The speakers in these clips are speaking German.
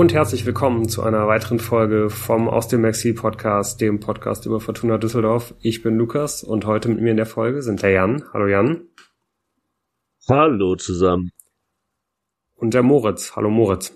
und herzlich willkommen zu einer weiteren Folge vom Aus dem Exil Podcast, dem Podcast über Fortuna Düsseldorf. Ich bin Lukas und heute mit mir in der Folge sind der Jan. Hallo Jan. Hallo zusammen. Und der Moritz. Hallo Moritz.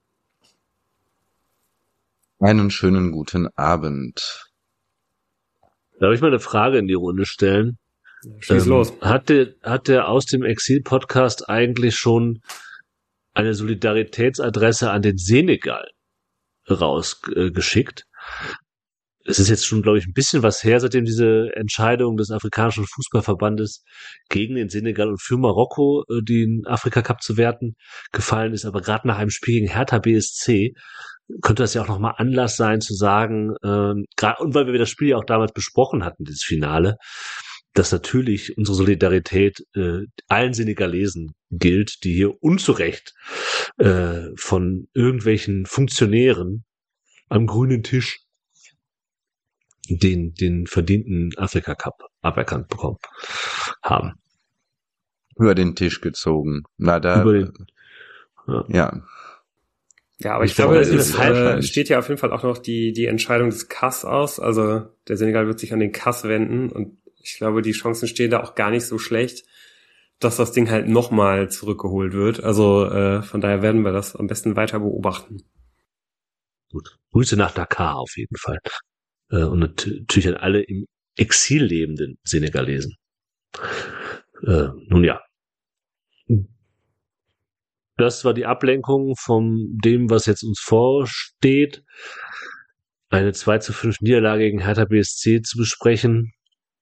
Einen schönen guten Abend. Darf ich mal eine Frage in die Runde stellen? Schieß los. Hat der Aus dem Exil Podcast eigentlich schon eine Solidaritätsadresse an den Senegal rausgeschickt? Es ist jetzt schon, glaube ich, ein bisschen was her, seitdem diese Entscheidung des afrikanischen Fußballverbandes gegen den Senegal und für Marokko, den Afrika-Cup zu werten, gefallen ist. Aber gerade nach einem Spiel gegen Hertha BSC könnte das ja auch nochmal Anlass sein zu sagen, und weil wir das Spiel ja auch damals besprochen hatten, dieses Finale, dass natürlich unsere Solidarität allen Senegalesen gilt, die hier unzurecht von irgendwelchen Funktionären am grünen Tisch den verdienten Afrika-Cup aberkannt bekommen haben. Über den Tisch gezogen. Na, da, ja. Ja, aber ich glaube, es steht ja auf jeden Fall auch noch die Entscheidung des CAS aus. Also der Senegal wird sich an den CAS wenden und ich glaube, die Chancen stehen da auch gar nicht so schlecht, dass das Ding halt nochmal zurückgeholt wird. Also von daher werden wir das am besten weiter beobachten. Gut. Grüße nach Dakar auf jeden Fall. Und natürlich an alle im Exil lebenden Senegalesen. Nun ja. Das war die Ablenkung von dem, was jetzt uns vorsteht. Eine 2:5 Niederlage gegen Hertha BSC zu besprechen,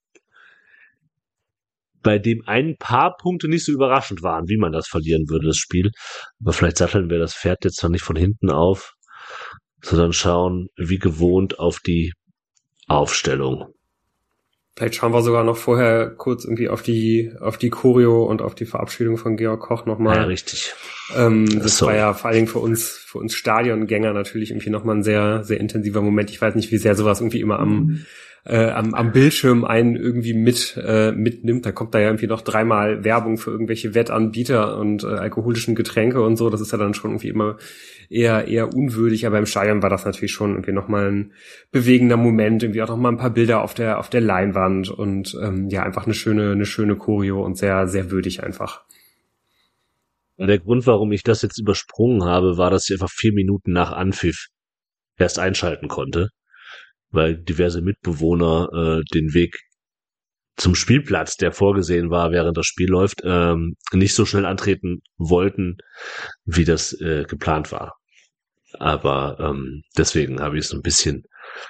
bei dem ein paar Punkte nicht so überraschend waren, wie man das verlieren würde, das Spiel. Aber vielleicht satteln wir das Pferd jetzt noch nicht von hinten auf, sondern schauen wie gewohnt auf die Aufstellung. Vielleicht schauen wir sogar noch vorher kurz irgendwie auf die Choreo und auf die Verabschiedung von Georg Koch nochmal. Ja, richtig. Das war ja vor allen Dingen für uns Stadiongänger natürlich irgendwie nochmal ein sehr, sehr intensiver Moment. Ich weiß nicht, wie sehr sowas irgendwie immer am Bildschirm einen irgendwie mitnimmt. Da kommt da ja irgendwie noch 3-mal Werbung für irgendwelche Wettanbieter und alkoholischen Getränke und so. Das ist ja dann schon irgendwie immer eher unwürdig, aber im Stadion war das natürlich schon irgendwie nochmal ein bewegender Moment, irgendwie auch nochmal ein paar Bilder auf der Leinwand und ja, einfach eine schöne Choreo und sehr, sehr würdig einfach. Der Grund, warum ich das jetzt übersprungen habe, war, dass ich einfach 4 Minuten nach Anpfiff erst einschalten konnte, weil diverse Mitbewohner den Weg zum Spielplatz, der vorgesehen war, während das Spiel läuft, nicht so schnell antreten wollten, wie das geplant war. Aber deswegen habe ich es ein bisschen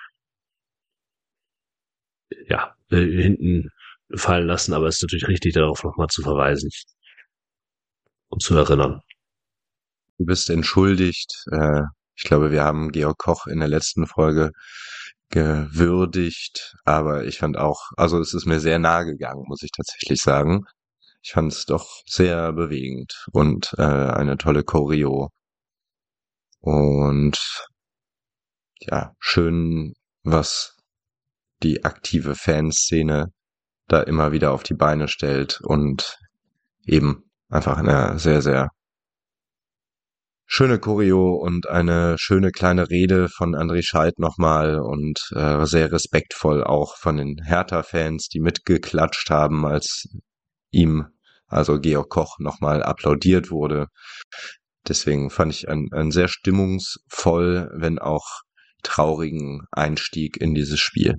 hinten fallen lassen, aber es ist natürlich richtig, darauf nochmal zu verweisen und zu erinnern. Du bist entschuldigt. Ich glaube, wir haben Georg Koch in der letzten Folge gewürdigt, aber ich fand auch, also es ist mir sehr nahe gegangen, muss ich tatsächlich sagen. Ich fand es doch sehr bewegend und eine tolle Choreo. Und ja, schön, was die aktive Fanszene da immer wieder auf die Beine stellt und eben einfach eine sehr, sehr schöne Choreo und eine schöne kleine Rede von André Scheidt nochmal und sehr respektvoll auch von den Hertha-Fans, die mitgeklatscht haben, als ihm, also Georg Koch, nochmal applaudiert wurde. Deswegen fand ich einen sehr stimmungsvoll, wenn auch traurigen Einstieg in dieses Spiel.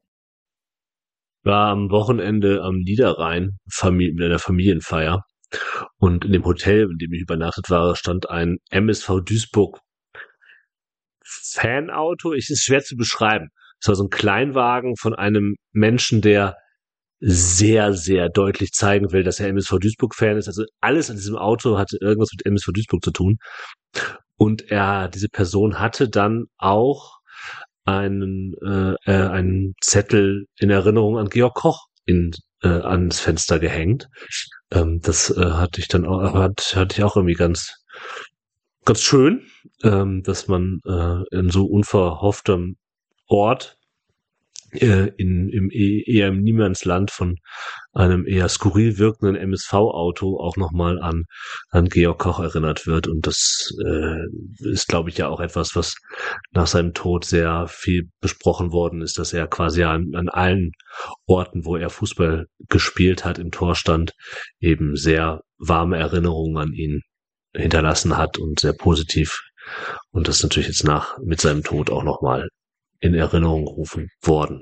War am Wochenende am Niederrhein mit einer Familienfeier. Und in dem Hotel, in dem ich übernachtet war, stand ein MSV Duisburg Fanauto. Es ist schwer zu beschreiben. Es war so ein Kleinwagen von einem Menschen, der sehr, sehr deutlich zeigen will, dass er MSV Duisburg-Fan ist. Also alles an diesem Auto hatte irgendwas mit MSV Duisburg zu tun. Und diese Person hatte dann auch einen Zettel in Erinnerung an Georg Koch ans Fenster gehängt. Das hatte ich auch irgendwie ganz schön, dass man in so unverhofftem Ort eher im Niemandsland von einem eher skurril wirkenden MSV-Auto auch nochmal an Georg Koch erinnert wird. Und das ist, glaube ich, ja auch etwas, was nach seinem Tod sehr viel besprochen worden ist, dass er quasi an allen Orten, wo er Fußball gespielt hat, im Tor stand, eben sehr warme Erinnerungen an ihn hinterlassen hat und sehr positiv. Und das ist natürlich jetzt mit seinem Tod auch nochmal in Erinnerung gerufen worden.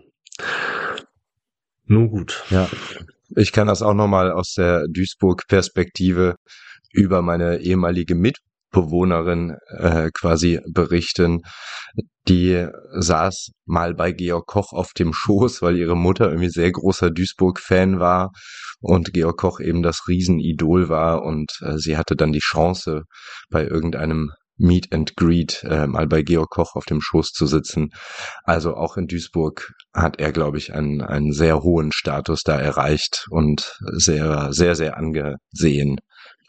Nun gut. Ja, ich kann das auch nochmal aus der Duisburg-Perspektive über meine ehemalige Mitbewohnerin quasi berichten. Die saß mal bei Georg Koch auf dem Schoß, weil ihre Mutter irgendwie sehr großer Duisburg-Fan war und Georg Koch eben das Riesenidol war, und sie hatte dann die Chance, bei irgendeinem Meet and Greet mal bei Georg Koch auf dem Schoß zu sitzen. Also auch in Duisburg hat er, glaube ich, einen sehr hohen Status da erreicht und sehr, sehr, sehr angesehen.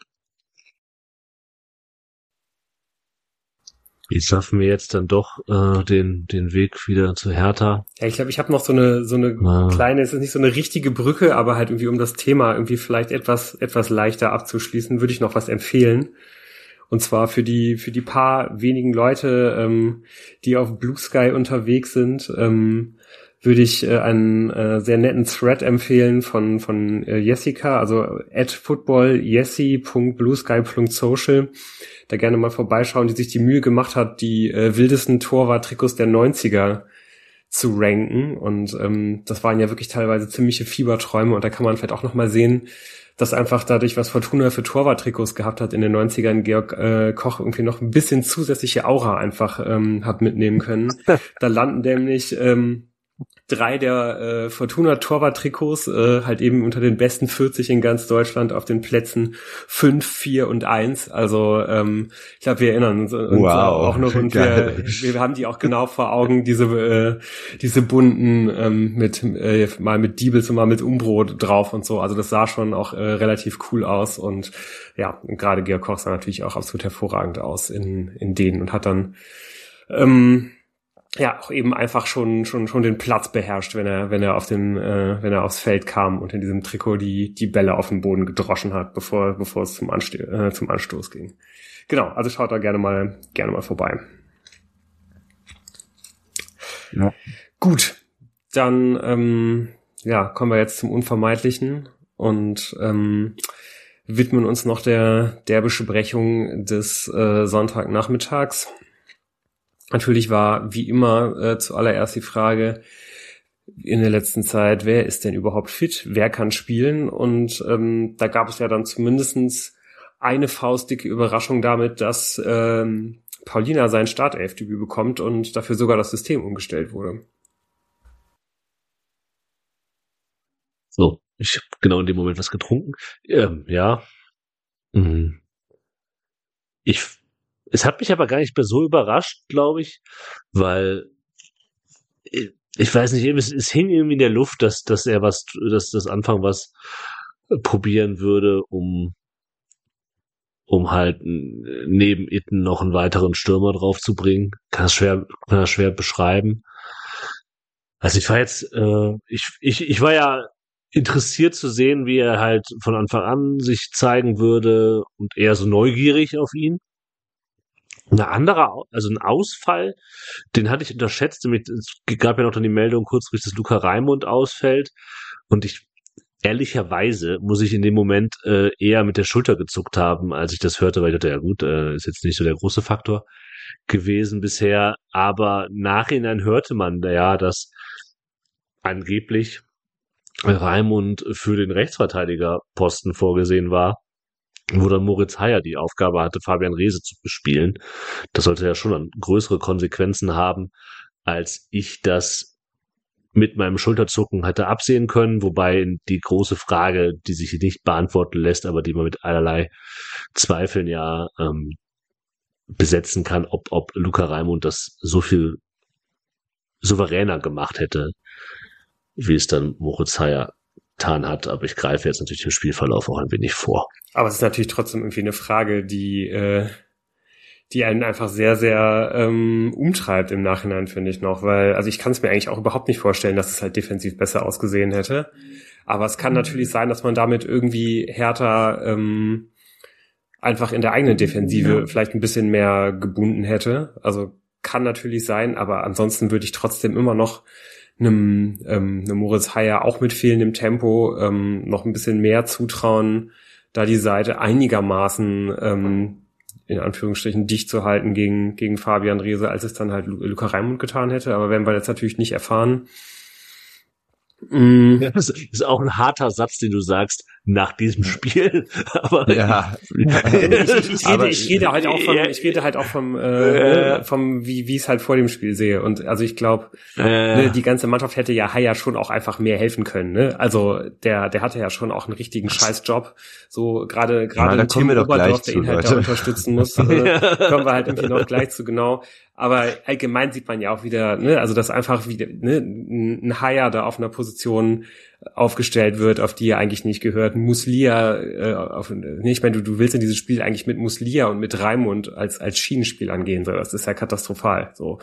Wie schaffen wir jetzt dann doch den Weg wieder zu Hertha? Ja, ich glaube, ich habe noch so eine kleine, es ist nicht so eine richtige Brücke, aber halt irgendwie, um das Thema irgendwie vielleicht etwas leichter abzuschließen, würde ich noch was empfehlen. Und zwar für die paar wenigen Leute, die auf Blue Sky unterwegs sind, würde ich einen sehr netten Thread empfehlen von Jessica, also @footballjessi.bluesky.social. Da gerne mal vorbeischauen, die sich die Mühe gemacht hat, die wildesten Torwart-Trikots der 90er zu ranken. Und das waren ja wirklich teilweise ziemliche Fieberträume. Und da kann man vielleicht auch noch mal sehen, dass einfach dadurch, was Fortuna für Torwart-Trikots gehabt hat in den 90ern, Georg Koch irgendwie noch ein bisschen zusätzliche Aura einfach hat mitnehmen können. Da landen nämlich 3 der Fortuna Torwart-Trikots halt eben unter den besten 40 in ganz Deutschland auf den Plätzen 5, 4 und 1. Also ich glaube, wir erinnern uns auch noch, und wir haben die auch genau vor Augen, diese bunten mal mit Diebels und mal mit Umbro drauf und so. Also das sah schon auch relativ cool aus, und ja, und gerade Georg Koch sah natürlich auch absolut hervorragend aus in denen und hat dann ja, auch eben einfach schon den Platz beherrscht, wenn er aufs Feld kam und in diesem Trikot die Bälle auf den Boden gedroschen hat, bevor es zum Anstoß ging. Genau, also schaut da gerne mal vorbei. Ja. Gut, dann kommen wir jetzt zum Unvermeidlichen und widmen uns noch der Besprechung des Sonntagnachmittags. Natürlich war wie immer zuallererst die Frage in der letzten Zeit, wer ist denn überhaupt fit, wer kann spielen, und da gab es ja dann zumindestens eine faustdicke Überraschung damit, dass Paulina sein Startelfdebüt bekommt und dafür sogar das System umgestellt wurde. So, ich habe genau in dem Moment was getrunken. Ja. Es hat mich aber gar nicht mehr so überrascht, glaube ich, weil ich weiß nicht, es hing irgendwie in der Luft, dass er das Anfang was probieren würde, um halt neben Itten noch einen weiteren Stürmer draufzubringen. Kann das schwer beschreiben. Also ich war jetzt, ich war ja interessiert zu sehen, wie er halt von Anfang an sich zeigen würde, und eher so neugierig auf ihn. Ein Ausfall, den hatte ich unterschätzt. Es gab ja noch dann die Meldung kurzfristig, dass Luca Raimund ausfällt. Und ehrlicherweise muss ich in dem Moment eher mit der Schulter gezuckt haben, als ich das hörte, weil ich dachte, ja gut, ist jetzt nicht so der große Faktor gewesen bisher. Aber nachhinein hörte man ja, dass angeblich Raimund für den Rechtsverteidigerposten vorgesehen war, wo dann Moritz Heyer die Aufgabe hatte, Fabian Reese zu bespielen. Das sollte ja schon dann größere Konsequenzen haben, als ich das mit meinem Schulterzucken hätte absehen können, wobei die große Frage, die sich nicht beantworten lässt, aber die man mit allerlei Zweifeln ja besetzen kann, ob Luca Raimund das so viel souveräner gemacht hätte, wie es dann Moritz Heyer getan hat. Aber ich greife jetzt natürlich den Spielverlauf auch ein wenig vor. Aber es ist natürlich trotzdem irgendwie eine Frage, die die einen einfach sehr, sehr umtreibt im Nachhinein, finde ich noch, weil, also ich kann es mir eigentlich auch überhaupt nicht vorstellen, dass es halt defensiv besser ausgesehen hätte. Aber es kann natürlich sein, dass man damit irgendwie Hertha einfach in der eigenen Defensive vielleicht ein bisschen mehr gebunden hätte. Also kann natürlich sein, aber ansonsten würde ich trotzdem immer noch einem Moritz Heyer auch mit fehlendem Tempo noch ein bisschen mehr zutrauen, da die Seite einigermaßen in Anführungsstrichen dicht zu halten gegen Fabian Reese, als es dann halt Luca Raimund getan hätte. Aber werden wir jetzt natürlich nicht erfahren. Ja, das ist auch ein harter Satz, den du sagst, nach diesem Spiel. Aber ja. Ich rede halt auch vom wie es halt vor dem Spiel sehe. Und also ich glaube, die ganze Mannschaft hätte ja Haya schon auch einfach mehr helfen können. Ne? Also der hatte ja schon auch einen richtigen Scheißjob. So gerade ein Tim Oberdorf, der ihn halt da unterstützen muss, kommen wir halt irgendwie noch gleich zu, genau. Aber allgemein sieht man ja auch wieder, ne, also dass einfach wieder ein Haya da auf einer Position aufgestellt wird, auf die er eigentlich nicht gehört. Muslia, ich meine, du willst in dieses Spiel eigentlich mit Muslia und mit Raimund als Schienenspiel angehen, so, das ist ja katastrophal. So,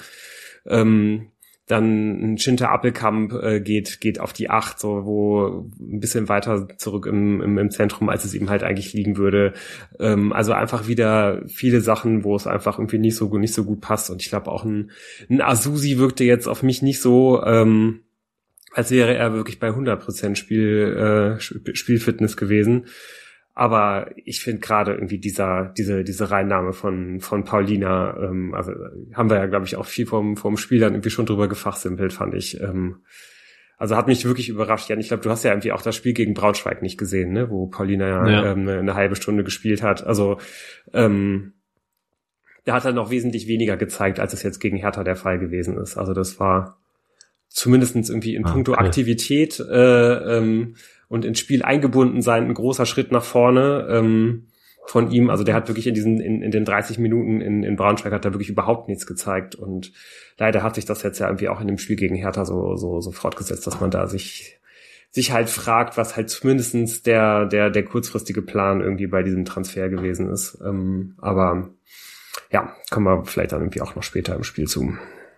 dann ein Schinter Appelkamp geht auf die 8, so wo ein bisschen weiter zurück im Zentrum, als es ihm halt eigentlich liegen würde. Also einfach wieder viele Sachen, wo es einfach irgendwie nicht so gut passt. Und ich glaube auch ein Azusi wirkte jetzt auf mich nicht so, als wäre er wirklich bei 100% Spielfitness gewesen. Aber ich finde gerade irgendwie diese Reinnahme von Paulina, also haben wir ja, glaube ich, auch viel vom Spiel dann irgendwie schon drüber gefachsimpelt, fand ich. Also hat mich wirklich überrascht. Jan, ich glaube, du hast ja irgendwie auch das Spiel gegen Braunschweig nicht gesehen, ne, wo Paulina eine halbe Stunde gespielt hat. Also der hat dann noch wesentlich weniger gezeigt, als es jetzt gegen Hertha der Fall gewesen ist. Also das war zumindestens irgendwie in puncto Aktivität und ins Spiel eingebunden sein, ein großer Schritt nach vorne von ihm. Also der hat wirklich in den 30 Minuten in Braunschweig hat er wirklich überhaupt nichts gezeigt. Und leider hat sich das jetzt ja irgendwie auch in dem Spiel gegen Hertha so fortgesetzt, dass man da sich halt fragt, was halt zumindestens der kurzfristige Plan irgendwie bei diesem Transfer gewesen ist. Aber ja, kommen wir vielleicht dann irgendwie auch noch später im Spiel zu.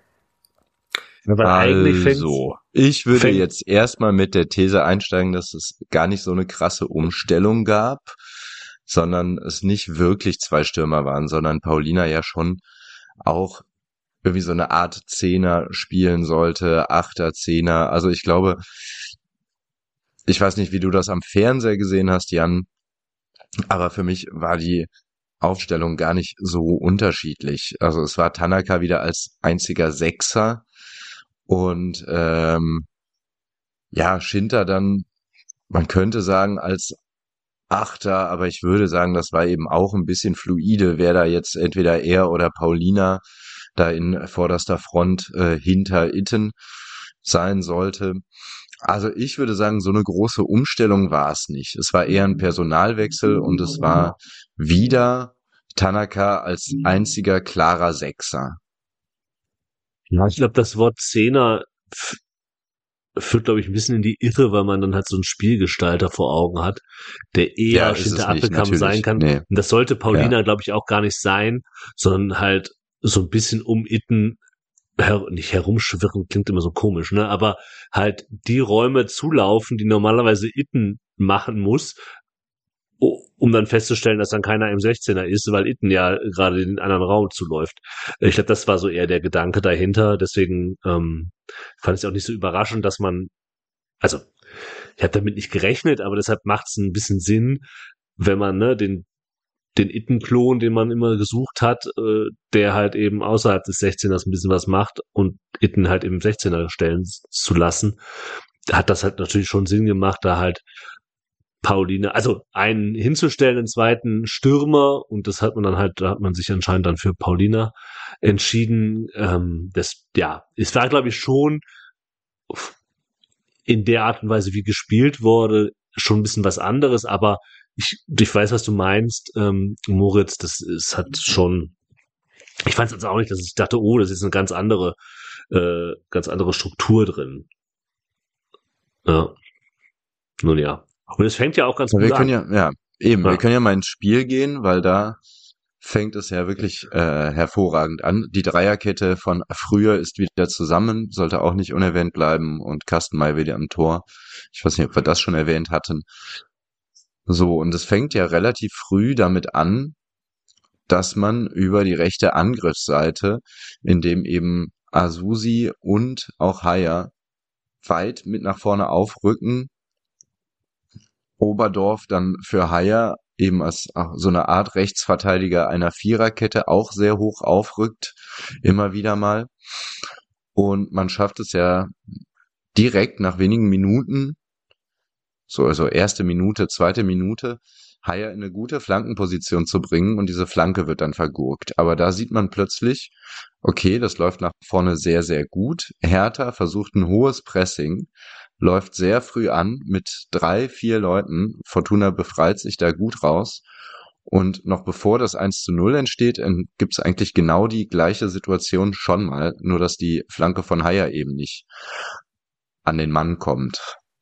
Also, ich würde jetzt erstmal mit der These einsteigen, dass es gar nicht so eine krasse Umstellung gab, sondern es nicht wirklich zwei Stürmer waren, sondern Paulina ja schon auch irgendwie so eine Art Zehner spielen sollte, Achter, Zehner. Also ich glaube, ich weiß nicht, wie du das am Fernseher gesehen hast, Jan, aber für mich war die Aufstellung gar nicht so unterschiedlich. Also es war Tanaka wieder als einziger Sechser. Und Schinter dann, man könnte sagen, als Achter, aber ich würde sagen, das war eben auch ein bisschen fluide, wer da jetzt entweder er oder Paulina da in vorderster Front hinter Itten sein sollte. Also ich würde sagen, so eine große Umstellung war es nicht. Es war eher ein Personalwechsel und es war wieder Tanaka als einziger klarer Sechser. Ja, ich glaube, das Wort Zehner führt, glaube ich, ein bisschen in die Irre, weil man dann halt so einen Spielgestalter vor Augen hat, der eher hinter Appelkamp sein kann. Nee. Und das sollte Paulina, glaube ich, auch gar nicht sein, sondern halt so ein bisschen um Itten nicht herumschwirren, klingt immer so komisch, ne? Aber halt die Räume zulaufen, die normalerweise Itten machen muss, um dann festzustellen, dass dann keiner im 16er ist, weil Itten ja gerade in den anderen Raum zuläuft. Ich glaube, das war so eher der Gedanke dahinter. Deswegen fand ich es auch nicht so überraschend, dass man, also ich habe damit nicht gerechnet, aber deshalb macht es ein bisschen Sinn, wenn man den Itten-Klon, den man immer gesucht hat, der halt eben außerhalb des 16ers ein bisschen was macht und Itten halt im 16er stellen zu lassen, hat das halt natürlich schon Sinn gemacht, da halt Paulina, also einen hinzustellen, einen zweiten Stürmer, und das hat man dann halt, da hat man sich anscheinend dann für Paulina entschieden. Es war, glaube ich, schon in der Art und Weise, wie gespielt wurde, schon ein bisschen was anderes, aber ich weiß, was du meinst, Moritz, das hat schon, ich fand es jetzt auch nicht, dass ich dachte, oh, das ist eine ganz andere Struktur drin. Ja. Nun ja. Und es fängt ja auch ganz gut an. Wir können ja mal ins Spiel gehen, weil da fängt es ja wirklich hervorragend an. Die Dreierkette von früher ist wieder zusammen, sollte auch nicht unerwähnt bleiben, und Kastenmeier wieder im Tor. Ich weiß nicht, ob wir das schon erwähnt hatten. So, und es fängt ja relativ früh damit an, dass man über die rechte Angriffsseite, in dem eben Azusi und auch Haier weit mit nach vorne aufrücken, Oberdorf dann für Haier eben als so eine Art Rechtsverteidiger einer Viererkette auch sehr hoch aufrückt, immer wieder mal. Und man schafft es ja direkt nach wenigen Minuten, so also erste Minute, zweite Minute, Haier in eine gute Flankenposition zu bringen, und diese Flanke wird dann vergurkt. Aber da sieht man plötzlich, okay, das läuft nach vorne sehr, sehr gut. Hertha versucht ein hohes Pressing, läuft sehr früh an mit 3, 4 Leuten. Fortuna befreit sich da gut raus. Und noch bevor das 1:0 entsteht, gibt's eigentlich genau die gleiche Situation schon mal, nur dass die Flanke von Haier eben nicht an den Mann kommt.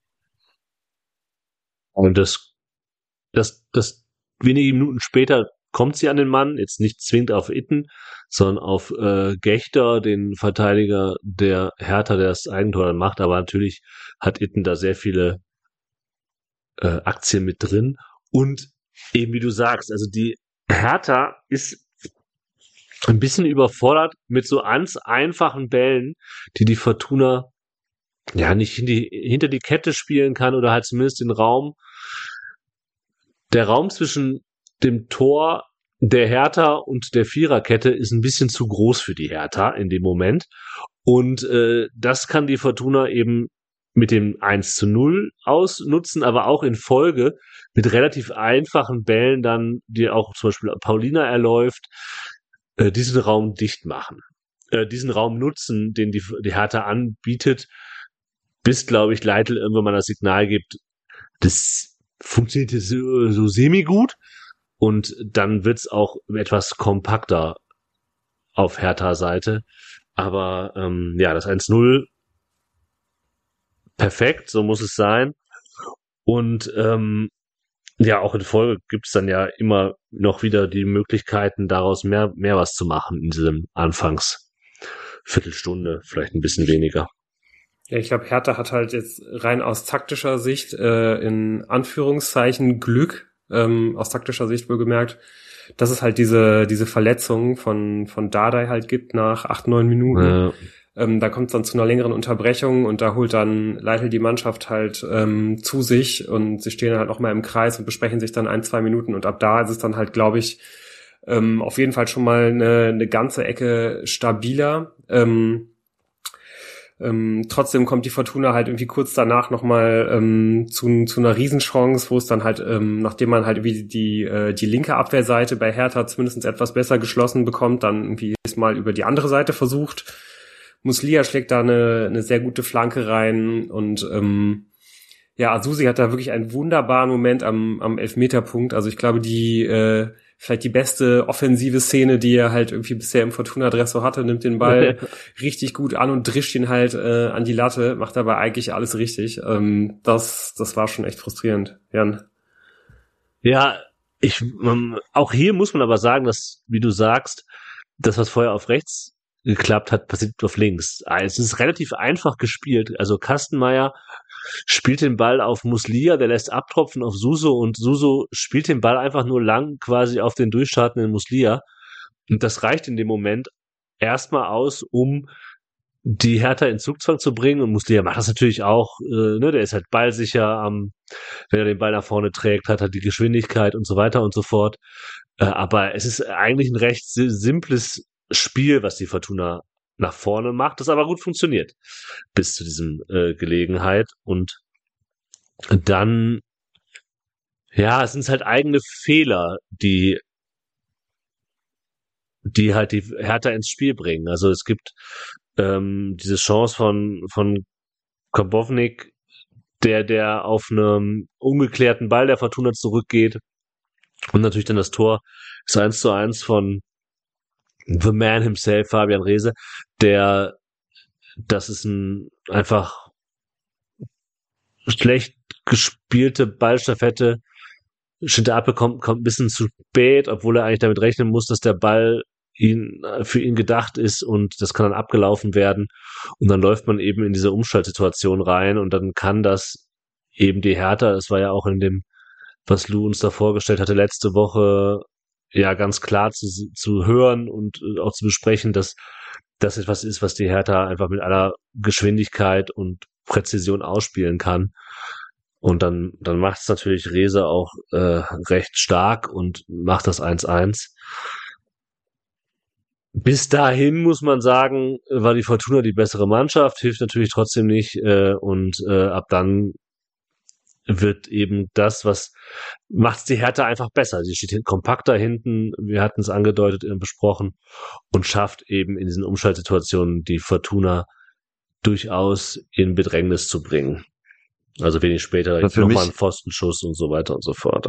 Und das wenige Minuten später kommt sie an den Mann, jetzt nicht zwingend auf Itten, sondern auf Gächter, den Verteidiger der Hertha, der das Eigentor dann macht. Aber natürlich hat Itten da sehr viele Aktien mit drin. Und eben wie du sagst, also die Hertha ist ein bisschen überfordert mit so ganz einfachen Bällen, die Fortuna ja nicht hinter die Kette spielen kann, oder halt zumindest den Raum. Der Raum zwischen dem Tor der Hertha und der Viererkette ist ein bisschen zu groß für die Hertha in dem Moment. Und das kann die Fortuna eben mit dem 1:0 ausnutzen, aber auch in Folge mit relativ einfachen Bällen dann, die auch zum Beispiel Paulina erläuft, diesen Raum dicht machen. Diesen Raum nutzen, den die Hertha anbietet, bis, glaube ich, Leitl irgendwann mal das Signal gibt, das funktioniert so semi-gut, und dann wird's auch etwas kompakter auf Hertha-Seite. Aber ja, das 1:0 perfekt, so muss es sein. Und ja, auch in Folge gibt's dann ja immer noch wieder die Möglichkeiten, daraus mehr was zu machen in diesem Anfangsviertelstunde, vielleicht ein bisschen weniger. Ja, ich glaube, Hertha hat halt jetzt rein aus taktischer Sicht in Anführungszeichen Glück, aus taktischer Sicht wohlgemerkt, dass es halt diese Verletzung von Dardai halt gibt nach 8, 9 Minuten. Ja. Da kommt es dann zu einer längeren Unterbrechung, und da holt dann Leitl die Mannschaft halt zu sich, und sie stehen halt noch mal im Kreis und besprechen sich dann 1, 2 Minuten, und ab da ist es dann halt, glaube ich, auf jeden Fall schon mal eine ganze Ecke stabiler. Trotzdem kommt die Fortuna halt irgendwie kurz danach nochmal zu einer Riesenchance, wo es dann halt, nachdem man halt irgendwie die linke Abwehrseite bei Hertha zumindest etwas besser geschlossen bekommt, dann irgendwie mal über die andere Seite versucht. Muslia schlägt da eine sehr gute Flanke rein, und ja, Azusi hat da wirklich einen wunderbaren Moment am Elfmeterpunkt. Also ich glaube, vielleicht die beste offensive Szene, die er halt irgendwie bisher im Fortuna-Dressor hatte, nimmt den Ball richtig gut an und drischt ihn halt an die Latte, macht dabei eigentlich alles richtig. Das war schon echt frustrierend, Jan. Ja, auch hier muss man aber sagen, dass, wie du sagst, das, was vorher auf rechts geklappt hat, passiert auf links. Es ist relativ einfach gespielt. Also Kastenmeier spielt den Ball auf Muslia, der lässt abtropfen auf Suso, und Suso spielt den Ball einfach nur lang quasi auf den durchstartenden Muslia. Und das reicht in dem Moment erstmal aus, um die Hertha in Zugzwang zu bringen. Und Muslia macht das natürlich auch, der ist halt ballsicher, wenn er den Ball nach vorne trägt, hat er die Geschwindigkeit und so weiter und so fort. Aber es ist eigentlich ein recht simples Spiel, was die Fortuna nach vorne macht, das aber gut funktioniert bis zu diesem Gelegenheit. Und dann, ja, es sind halt eigene Fehler, die halt die Hertha ins Spiel bringen. Also es gibt diese Chance von Karbownik, der auf einem ungeklärten Ball der Fortuna zurückgeht, und natürlich dann das Tor ist 1:1 von The Man himself, Fabian Reese, das ist ein einfach schlecht gespielte Ballstaffette Shinta Ape kommt ein bisschen zu spät, obwohl er eigentlich damit rechnen muss, dass der Ball für ihn gedacht ist und das kann dann abgelaufen werden. Und dann läuft man eben in diese Umschaltsituation rein und dann kann das eben die Hertha, das war ja auch in dem, was Lou uns da vorgestellt hatte letzte Woche, ja ganz klar zu hören und auch zu besprechen, dass das etwas ist, was die Hertha einfach mit aller Geschwindigkeit und Präzision ausspielen kann. Und dann macht es natürlich Reza auch recht stark und macht das 1-1. Bis dahin muss man sagen, war die Fortuna die bessere Mannschaft, hilft natürlich trotzdem nicht. Und ab dann wird eben das, was macht die Hertha einfach besser. Sie steht kompakter hinten, wir hatten es angedeutet, besprochen, und schafft eben in diesen Umschaltsituationen die Fortuna durchaus in Bedrängnis zu bringen. Also wenig später nochmal ein Pfostenschuss und so weiter und so fort.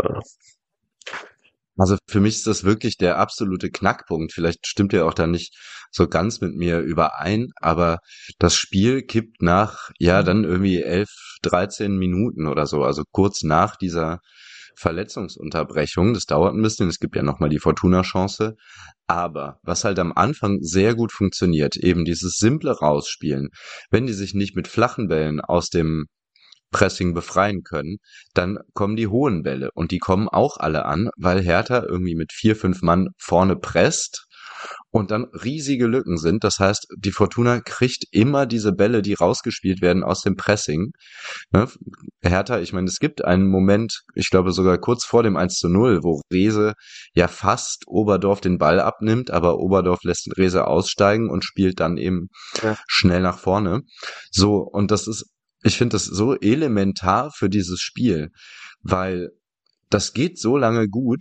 Also für mich ist das wirklich der absolute Knackpunkt. Vielleicht stimmt ihr auch da nicht so ganz mit mir überein, aber das Spiel kippt nach, dann irgendwie 11, 13 Minuten oder so, also kurz nach dieser Verletzungsunterbrechung. Das dauert ein bisschen, es gibt ja nochmal die Fortuna-Chance. Aber was halt am Anfang sehr gut funktioniert, eben dieses simple Rausspielen, wenn die sich nicht mit flachen Bällen aus dem Pressing befreien können, dann kommen die hohen Bälle und die kommen auch alle an, weil Hertha irgendwie mit 4, 5 Mann vorne presst und dann riesige Lücken sind. Das heißt, die Fortuna kriegt immer diese Bälle, die rausgespielt werden aus dem Pressing. Ne? Hertha, ich meine, es gibt einen Moment, ich glaube sogar kurz vor dem 1:0, wo Rehse ja fast Oberdorf den Ball abnimmt, aber Oberdorf lässt Rehse aussteigen und spielt dann eben schnell nach vorne. So, und ich finde das so elementar für dieses Spiel, weil das geht so lange gut.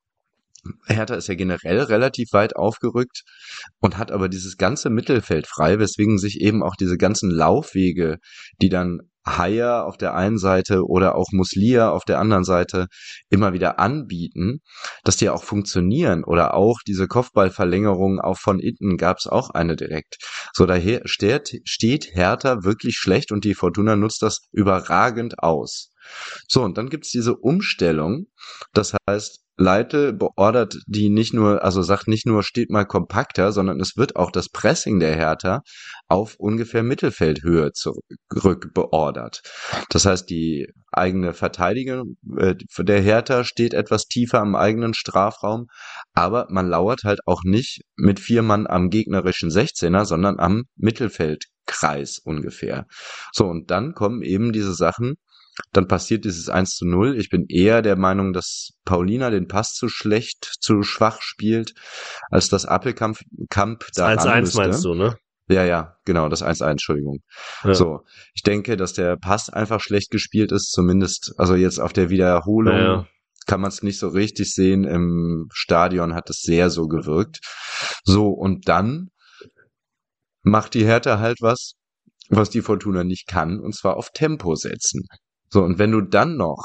Hertha ist ja generell relativ weit aufgerückt und hat aber dieses ganze Mittelfeld frei, weswegen sich eben auch diese ganzen Laufwege, die dann Haier auf der einen Seite oder auch Muslia auf der anderen Seite immer wieder anbieten, dass die auch funktionieren, oder auch diese Kopfballverlängerung auch von innen gab es auch eine direkt. So, daher steht Hertha wirklich schlecht und die Fortuna nutzt das überragend aus. So, und dann gibt's diese Umstellung, das heißt, Leite beordert die nicht nur, also sagt nicht nur, steht mal kompakter, sondern es wird auch das Pressing der Hertha auf ungefähr Mittelfeldhöhe zurück beordert. Das heißt, die eigene Verteidigung der Hertha steht etwas tiefer am eigenen Strafraum, aber man lauert halt auch nicht mit 4 Mann am gegnerischen 16er, sondern am Mittelfeldkreis ungefähr. So, und dann kommen eben diese Sachen. Dann passiert dieses 1:0. Ich bin eher der Meinung, dass Paulina den Pass zu schwach spielt, als dass Appelkamp da ran müsste. 1:1 meinst du, ne? Ja, genau, das 1:1, Entschuldigung. Ja. So, ich denke, dass der Pass einfach schlecht gespielt ist, zumindest, also jetzt auf der Wiederholung kann man es nicht so richtig sehen. Im Stadion hat es sehr so gewirkt. So, und dann macht die Hertha halt was die Fortuna nicht kann, und zwar auf Tempo setzen. So, und wenn du dann noch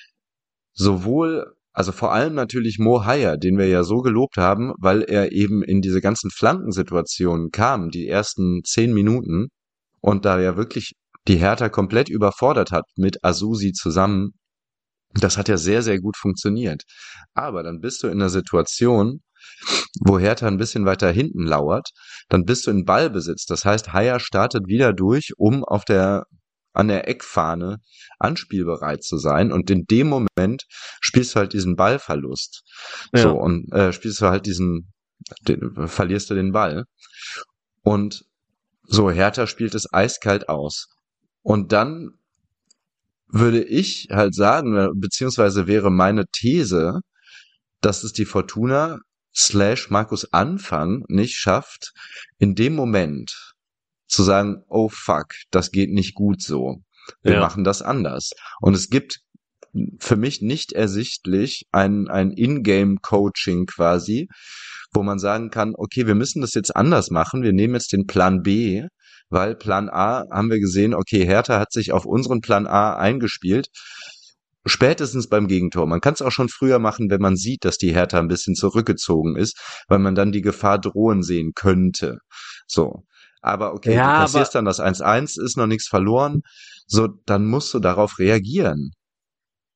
also vor allem natürlich Mo Haier, den wir ja so gelobt haben, weil er eben in diese ganzen Flankensituationen kam, die ersten 10 Minuten, und da ja wirklich die Hertha komplett überfordert hat mit Azusi zusammen, das hat ja sehr, sehr gut funktioniert. Aber dann bist du in einer Situation, wo Hertha ein bisschen weiter hinten lauert, dann bist du in Ballbesitz. Das heißt, Haier startet wieder durch, um an der Eckfahne anspielbereit zu sein, und in dem Moment spielst du halt diesen Ballverlust. Ja. So, und spielst du halt verlierst du den Ball. Und so, Hertha spielt es eiskalt aus. Und dann würde ich halt sagen, beziehungsweise wäre meine These, dass es die Fortuna / Markus Anfang nicht schafft, in dem Moment zu sagen, oh fuck, das geht nicht gut so. Wir machen das anders. Und es gibt für mich nicht ersichtlich ein In-Game-Coaching quasi, wo man sagen kann, okay, wir müssen das jetzt anders machen, wir nehmen jetzt den Plan B, weil Plan A haben wir gesehen, okay, Hertha hat sich auf unseren Plan A eingespielt, spätestens beim Gegentor. Man kann es auch schon früher machen, wenn man sieht, dass die Hertha ein bisschen zurückgezogen ist, weil man dann die Gefahr drohen sehen könnte. So. Aber okay, du kassierst dann das 1:1, ist noch nichts verloren, so, dann musst du darauf reagieren.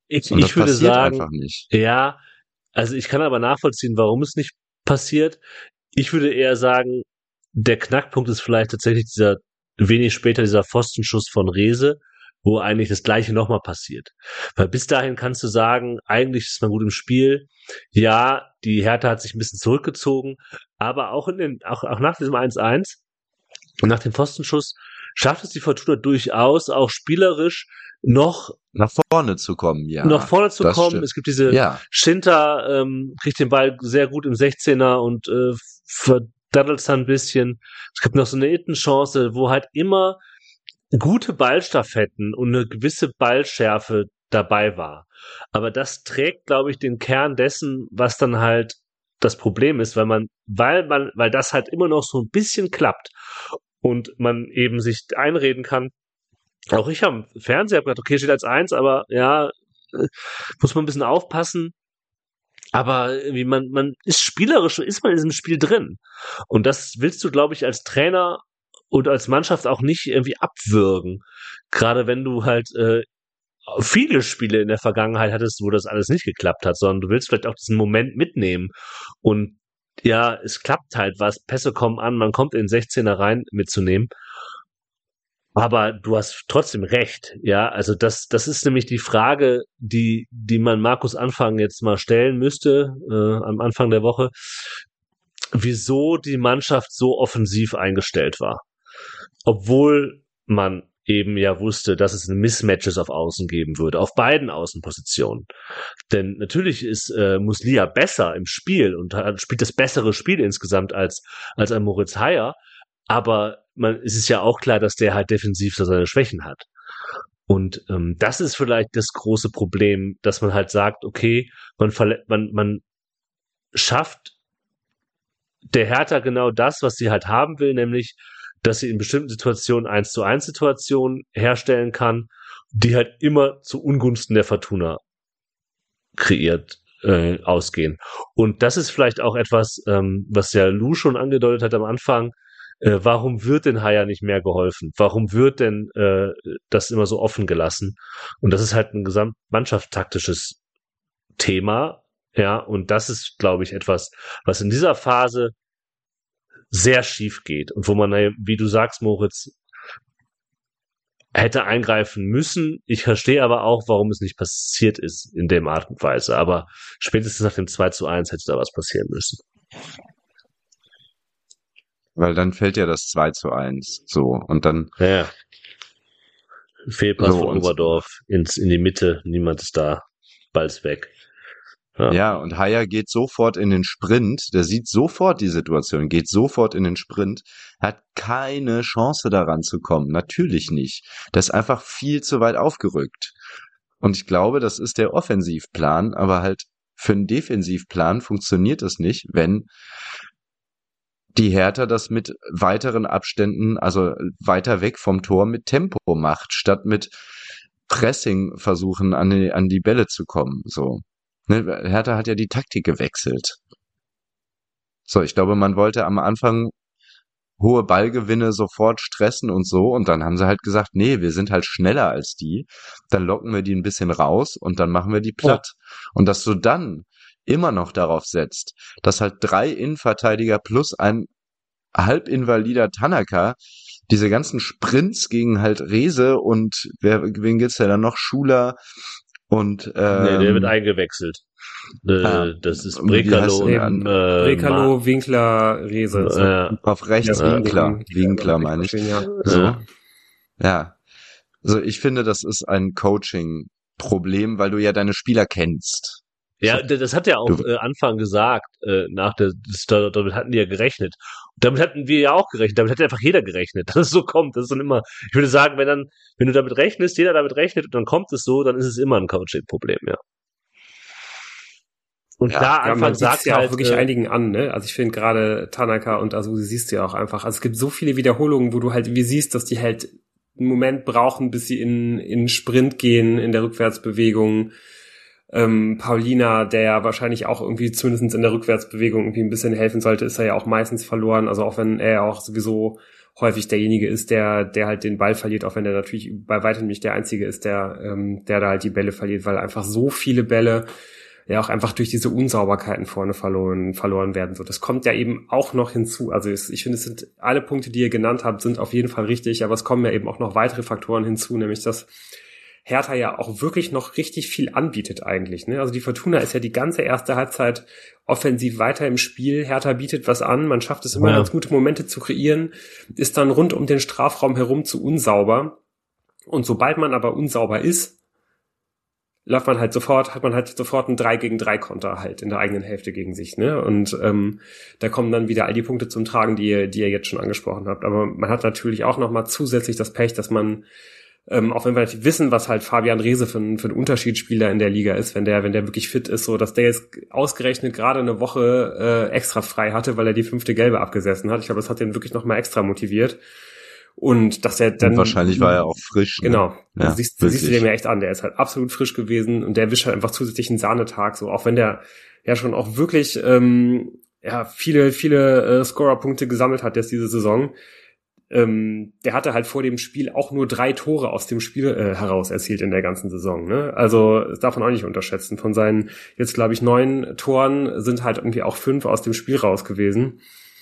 Ich Und das würde passiert sagen, einfach nicht. ja, also ich kann aber nachvollziehen, warum es nicht passiert. Ich würde eher sagen, der Knackpunkt ist vielleicht tatsächlich wenig später dieser Pfostenschuss von Rehse, wo eigentlich das Gleiche nochmal passiert. Weil bis dahin kannst du sagen, eigentlich ist man gut im Spiel. Ja, die Hertha hat sich ein bisschen zurückgezogen, aber auch auch nach diesem 1-1 und nach dem Pfostenschuss schafft es die Fortuna durchaus, auch spielerisch noch Nach vorne zu kommen, ja. nach vorne zu das kommen. stimmt. Es gibt diese Ja, Schinter, kriegt den Ball sehr gut im 16er und verdaddelt es dann ein bisschen. Es gibt noch so eine Chance, wo halt immer gute Ballstaffetten und eine gewisse Ballschärfe dabei war. Aber das trägt, glaube ich, den Kern dessen, was dann halt das Problem ist, weil das halt immer noch so ein bisschen klappt und man eben sich einreden kann. Auch ich am Fernseher habe gedacht, okay, steht als 1, aber ja, muss man ein bisschen aufpassen. Aber wie man ist spielerisch, ist man in diesem Spiel drin. Und das willst du, glaube ich, als Trainer und als Mannschaft auch nicht irgendwie abwürgen. Gerade wenn du halt viele Spiele in der Vergangenheit hattest, wo das alles nicht geklappt hat, sondern du willst vielleicht auch diesen Moment mitnehmen. Und ja, es klappt halt was, Pässe kommen an, man kommt in den 16er rein mitzunehmen. Aber du hast trotzdem recht, ja. Also das ist nämlich die Frage, die man Markus Anfang jetzt mal stellen müsste, am Anfang der Woche, wieso die Mannschaft so offensiv eingestellt war. Obwohl man eben ja wusste, dass es Mismatches auf Außen geben würde, auf beiden Außenpositionen. Denn natürlich ist Muslia besser im Spiel und spielt das bessere Spiel insgesamt als ein Moritz Heyer. Aber es ist ja auch klar, dass der halt defensiv so seine Schwächen hat. Und das ist vielleicht das große Problem, dass man halt sagt, okay, man schafft der Hertha genau das, was sie halt haben will, nämlich, dass sie in bestimmten Situationen 1-1 Situationen herstellen kann, die halt immer zu Ungunsten der Fortuna kreiert ausgehen. Und das ist vielleicht auch etwas, was ja Lou schon angedeutet hat am Anfang. Warum wird denn Haier nicht mehr geholfen? Warum wird denn das immer so offen gelassen? Und das ist halt ein gesamtmannschaftstaktisches Thema, ja, und das ist, glaube ich, etwas, was in dieser Phase sehr schief geht und wo man, wie du sagst, Moritz, hätte eingreifen müssen. Ich verstehe aber auch, warum es nicht passiert ist in der Art und Weise. Aber spätestens nach dem 2-1 hätte da was passieren müssen. weil dann fällt ja das 2-1 so und dann Ja. Fehlpass so von und Oberdorf in die Mitte, niemand ist da, Ball ist weg. ja, und Haier geht sofort in den Sprint, der sieht sofort die Situation, geht sofort in den Sprint, hat keine Chance daran zu kommen, natürlich nicht. Der ist einfach viel zu weit aufgerückt. Und ich glaube, das ist der Offensivplan, aber halt für einen Defensivplan funktioniert das nicht, wenn die Hertha das mit weiteren Abständen, also weiter weg vom Tor mit Tempo macht, statt mit Pressing versuchen, an die Bälle zu kommen, so. Ne, Hertha hat ja die Taktik gewechselt. So, ich glaube, man wollte am Anfang hohe Ballgewinne sofort stressen und so, und dann haben sie halt gesagt, nee, wir sind halt schneller als die, dann locken wir die ein bisschen raus und dann machen wir die platt. Und dass du dann immer noch darauf setzt, dass halt 3 Innenverteidiger plus ein halbinvalider Tanaka diese ganzen Sprints gegen halt Rehse und wen gibt's denn da noch? Schuler und Nee, der wird eingewechselt. Das ist wie heißt Brekalo. der? Brekalo, Winkler, Rehse. Auf rechts Ja, Winkler meine ich. Ja. So. Ja. Also ich finde, das ist ein Coaching-Problem, weil du ja deine Spieler kennst. Ja, das hat er auch Anfang gesagt, damit hatten die ja gerechnet. Und damit hatten wir ja auch gerechnet, damit hat einfach jeder gerechnet, dass es so kommt. Das ist dann immer, ich würde sagen, wenn du damit rechnest, jeder damit rechnet und dann kommt es so, dann ist es immer ein Coaching-Problem, ja. Und Ja, klar, Anfang man sagt sieht's ja halt, auch wirklich einigen an, ne? Also ich finde gerade Tanaka und Asusi siehst du ja auch einfach. Also es gibt so viele Wiederholungen, wo du halt wie siehst, dass die halt einen Moment brauchen, bis sie in Sprint gehen, in der Rückwärtsbewegung. Paulina, der ja wahrscheinlich auch irgendwie zumindest in der Rückwärtsbewegung irgendwie ein bisschen helfen sollte, ist er ja auch meistens verloren. Also auch wenn er ja auch sowieso häufig derjenige ist, der halt den Ball verliert, auch wenn der natürlich bei weitem nicht der Einzige ist, der da halt die Bälle verliert, weil einfach so viele Bälle ja auch einfach durch diese Unsauberkeiten vorne verloren werden. So, das kommt ja eben auch noch hinzu. Also ich finde, es sind alle Punkte, die ihr genannt habt, sind auf jeden Fall richtig, aber es kommen ja eben auch noch weitere Faktoren hinzu, nämlich dass Hertha ja auch wirklich noch richtig viel anbietet eigentlich, ne? Also die Fortuna ist ja die ganze erste Halbzeit offensiv weiter im Spiel. Hertha bietet was an, man schafft es immer ganz gute Momente zu kreieren, ist dann rund um den Strafraum herum zu unsauber. Und sobald man aber unsauber ist, hat man halt sofort einen 3-gegen-3 Konter halt in der eigenen Hälfte gegen sich, ne? Und da kommen dann wieder all die Punkte zum Tragen, die ihr jetzt schon angesprochen habt. Aber man hat natürlich auch noch mal zusätzlich das Pech, dass man auch wenn wir natürlich wissen, was halt Fabian Reese für ein Unterschiedsspieler in der Liga ist, wenn der wirklich fit ist, so dass der jetzt ausgerechnet gerade eine Woche extra frei hatte, weil er die 5. Gelbe abgesessen hat. Ich glaube, das hat den wirklich noch mal extra motiviert. Und dass er dann... Und wahrscheinlich war er auch frisch. Ne? Genau. Ja, siehst du dem ja echt an. Der ist halt absolut frisch gewesen und der wischt halt einfach zusätzlich einen Sahnetag, so auch wenn der ja schon auch wirklich viele Scorerpunkte gesammelt hat jetzt diese Saison. Der hatte halt vor dem Spiel auch nur 3 Tore aus dem Spiel heraus erzielt in der ganzen Saison, ne? Also das darf man auch nicht unterschätzen. Von seinen jetzt, glaube ich, 9 Toren sind halt irgendwie auch 5 aus dem Spiel raus gewesen.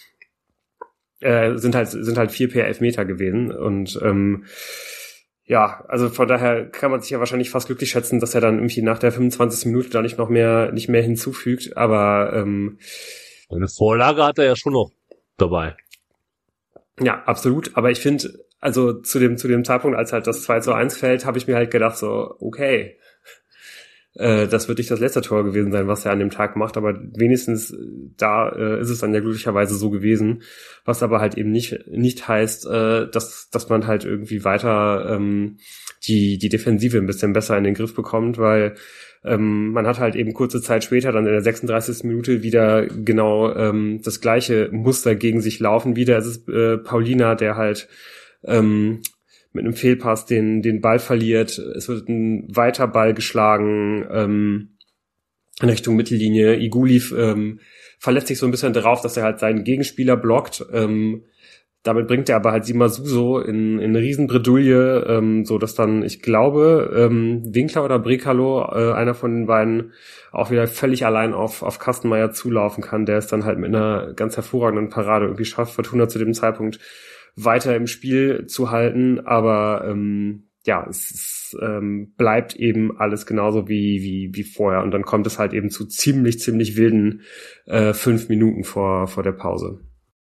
Sind halt 4 per Elfmeter gewesen. Und ja, also von daher kann man sich ja wahrscheinlich fast glücklich schätzen, dass er dann irgendwie nach der 25. Minute da nicht mehr hinzufügt. Aber eine Vorlage hat er ja schon noch dabei. Ja, absolut. Aber ich finde, also zu dem Zeitpunkt, als halt das 2:1 fällt, habe ich mir halt gedacht so, okay, das wird nicht das letzte Tor gewesen sein, was er an dem Tag macht, aber wenigstens da ist es dann ja glücklicherweise so gewesen, was aber halt eben nicht heißt, dass man halt irgendwie weiter die Defensive ein bisschen besser in den Griff bekommt, weil man hat halt eben kurze Zeit später, dann in der 36. Minute wieder genau das gleiche Muster gegen sich laufen. Wieder ist es Paulina, der halt mit einem Fehlpass den Ball verliert. Es wird ein weiter Ball geschlagen in Richtung Mittellinie. Iguli verletzt sich so ein bisschen darauf, dass er halt seinen Gegenspieler blockt. Damit bringt er aber halt Sima Suso in eine Riesenbredouille, so dass dann, ich glaube, Winkler oder Brekalo, einer von den beiden, auch wieder völlig allein auf Kastenmeier zulaufen kann, der es dann halt mit einer ganz hervorragenden Parade irgendwie schafft, Fortuna zu dem Zeitpunkt weiter im Spiel zu halten, aber ja, es bleibt eben alles genauso wie vorher und dann kommt es halt eben zu ziemlich wilden 5 Minuten vor der Pause.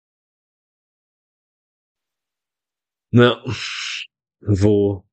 Ja, wo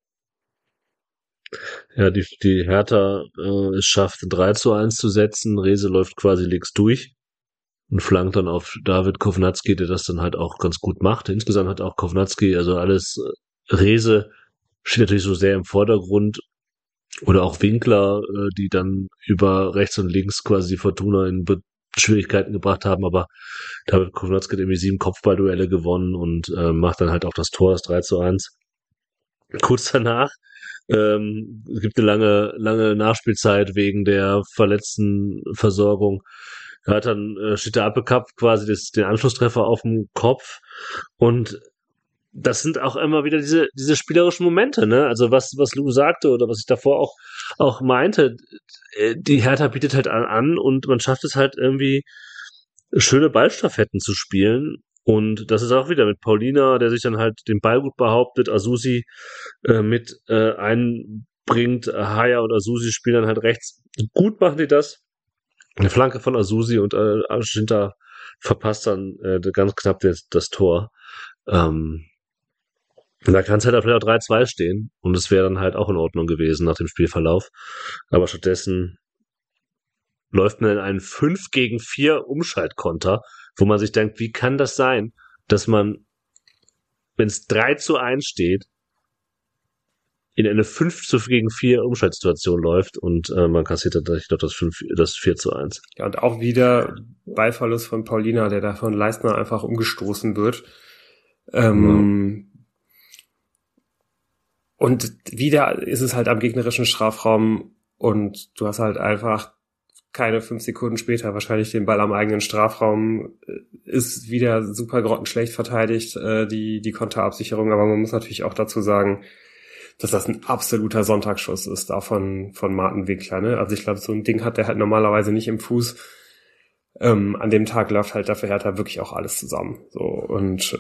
ja die Hertha es schafft 3:1 zu setzen, Reese läuft quasi links durch und flankt dann auf David Kovnatski, der das dann halt auch ganz gut macht. Insgesamt hat auch Kovnatski, also alles, Reese steht natürlich so sehr im Vordergrund oder auch Winkler, die dann über rechts und links quasi die Fortuna in Schwierigkeiten gebracht haben, aber David Kovnatski hat irgendwie 7 Kopfballduelle gewonnen und macht dann halt auch das Tor, das 3:1. Kurz danach es gibt eine lange Nachspielzeit wegen der verletzten Versorgung. Er hat dann steht der Appelcup quasi den Anschlusstreffer auf dem Kopf und das sind auch immer wieder diese spielerischen Momente, ne? Also was Lou sagte oder was ich davor auch meinte, die Hertha bietet halt an und man schafft es halt irgendwie schöne Ballstaffetten zu spielen und das ist auch wieder mit Paulina, der sich dann halt den Ball gut behauptet, Azusi mit einbringt, Haya und Azusi spielen dann halt rechts. Gut machen die das. Eine Flanke von Azusi und Ashinta verpasst dann ganz knapp das Tor. Da kann es halt vielleicht auch 3:2 stehen und es wäre dann halt auch in Ordnung gewesen nach dem Spielverlauf. Aber stattdessen läuft man in einen 5-gegen-4 Umschaltkonter, wo man sich denkt, wie kann das sein, dass man, wenn es 3:1 steht, in eine 5-gegen-4 Umschaltsituation läuft und man kassiert dann, ich glaube, das 4:1. Ja, und auch wieder Ballverlust von Paulina, der da von Leistner einfach umgestoßen wird. Und wieder ist es halt am gegnerischen Strafraum und du hast halt einfach keine 5 Sekunden später wahrscheinlich den Ball am eigenen Strafraum, ist wieder super grottenschlecht verteidigt, die Konterabsicherung, aber man muss natürlich auch dazu sagen, dass das ein absoluter Sonntagsschuss ist, da von Martin Winkler, ne? Also ich glaube, so ein Ding hat der halt normalerweise nicht im Fuß. An dem Tag läuft halt dafür Hertha wirklich auch alles zusammen. So, und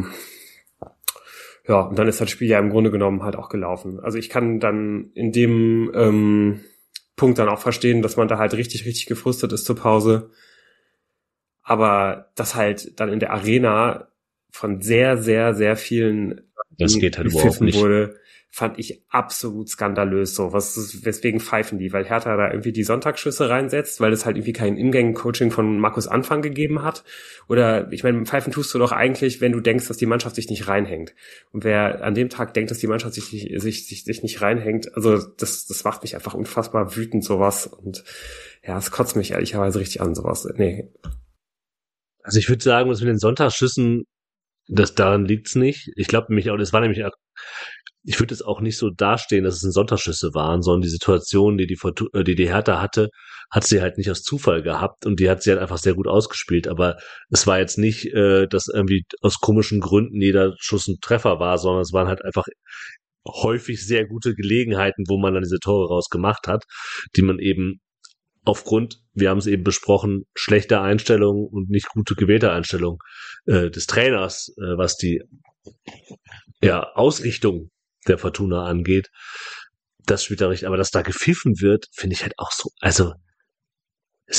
ja, und dann ist das Spiel ja im Grunde genommen halt auch gelaufen. Also ich kann dann in dem Punkt dann auch verstehen, dass man da halt richtig, richtig gefrustet ist zur Pause. Aber das halt dann in der Arena von sehr, sehr, sehr vielen das geht halt überhaupt nicht. Wurde, fand ich absolut skandalös. So, weswegen pfeifen die? Weil Hertha da irgendwie die Sonntagsschüsse reinsetzt, weil es halt irgendwie kein Ingame-Coaching von Markus Anfang gegeben hat? Oder, ich meine, pfeifen tust du doch eigentlich, wenn du denkst, dass die Mannschaft sich nicht reinhängt. Und wer an dem Tag denkt, dass die Mannschaft sich nicht reinhängt, also das macht mich einfach unfassbar wütend, sowas. Und ja, es kotzt mich ehrlicherweise richtig an, sowas. Nee. Also ich würde sagen, dass mit den Sonntagsschüssen, daran liegt's nicht. Ich glaube nämlich auch, das war nämlich, ich würde es auch nicht so dastehen, dass es Sonntagsschüsse waren, sondern die Situation, die Hertha hatte, hat sie halt nicht aus Zufall gehabt und die hat sie halt einfach sehr gut ausgespielt. Aber es war jetzt nicht, dass irgendwie aus komischen Gründen jeder Schuss ein Treffer war, sondern es waren halt einfach häufig sehr gute Gelegenheiten, wo man dann diese Tore rausgemacht hat, die man eben aufgrund, wir haben es eben besprochen, schlechter Einstellung und nicht gute gewählte Einstellung des Trainers, was die Ausrichtung der Fortuna angeht, das spielt da richtig. Aber dass da gepfiffen wird, finde ich halt auch so, also es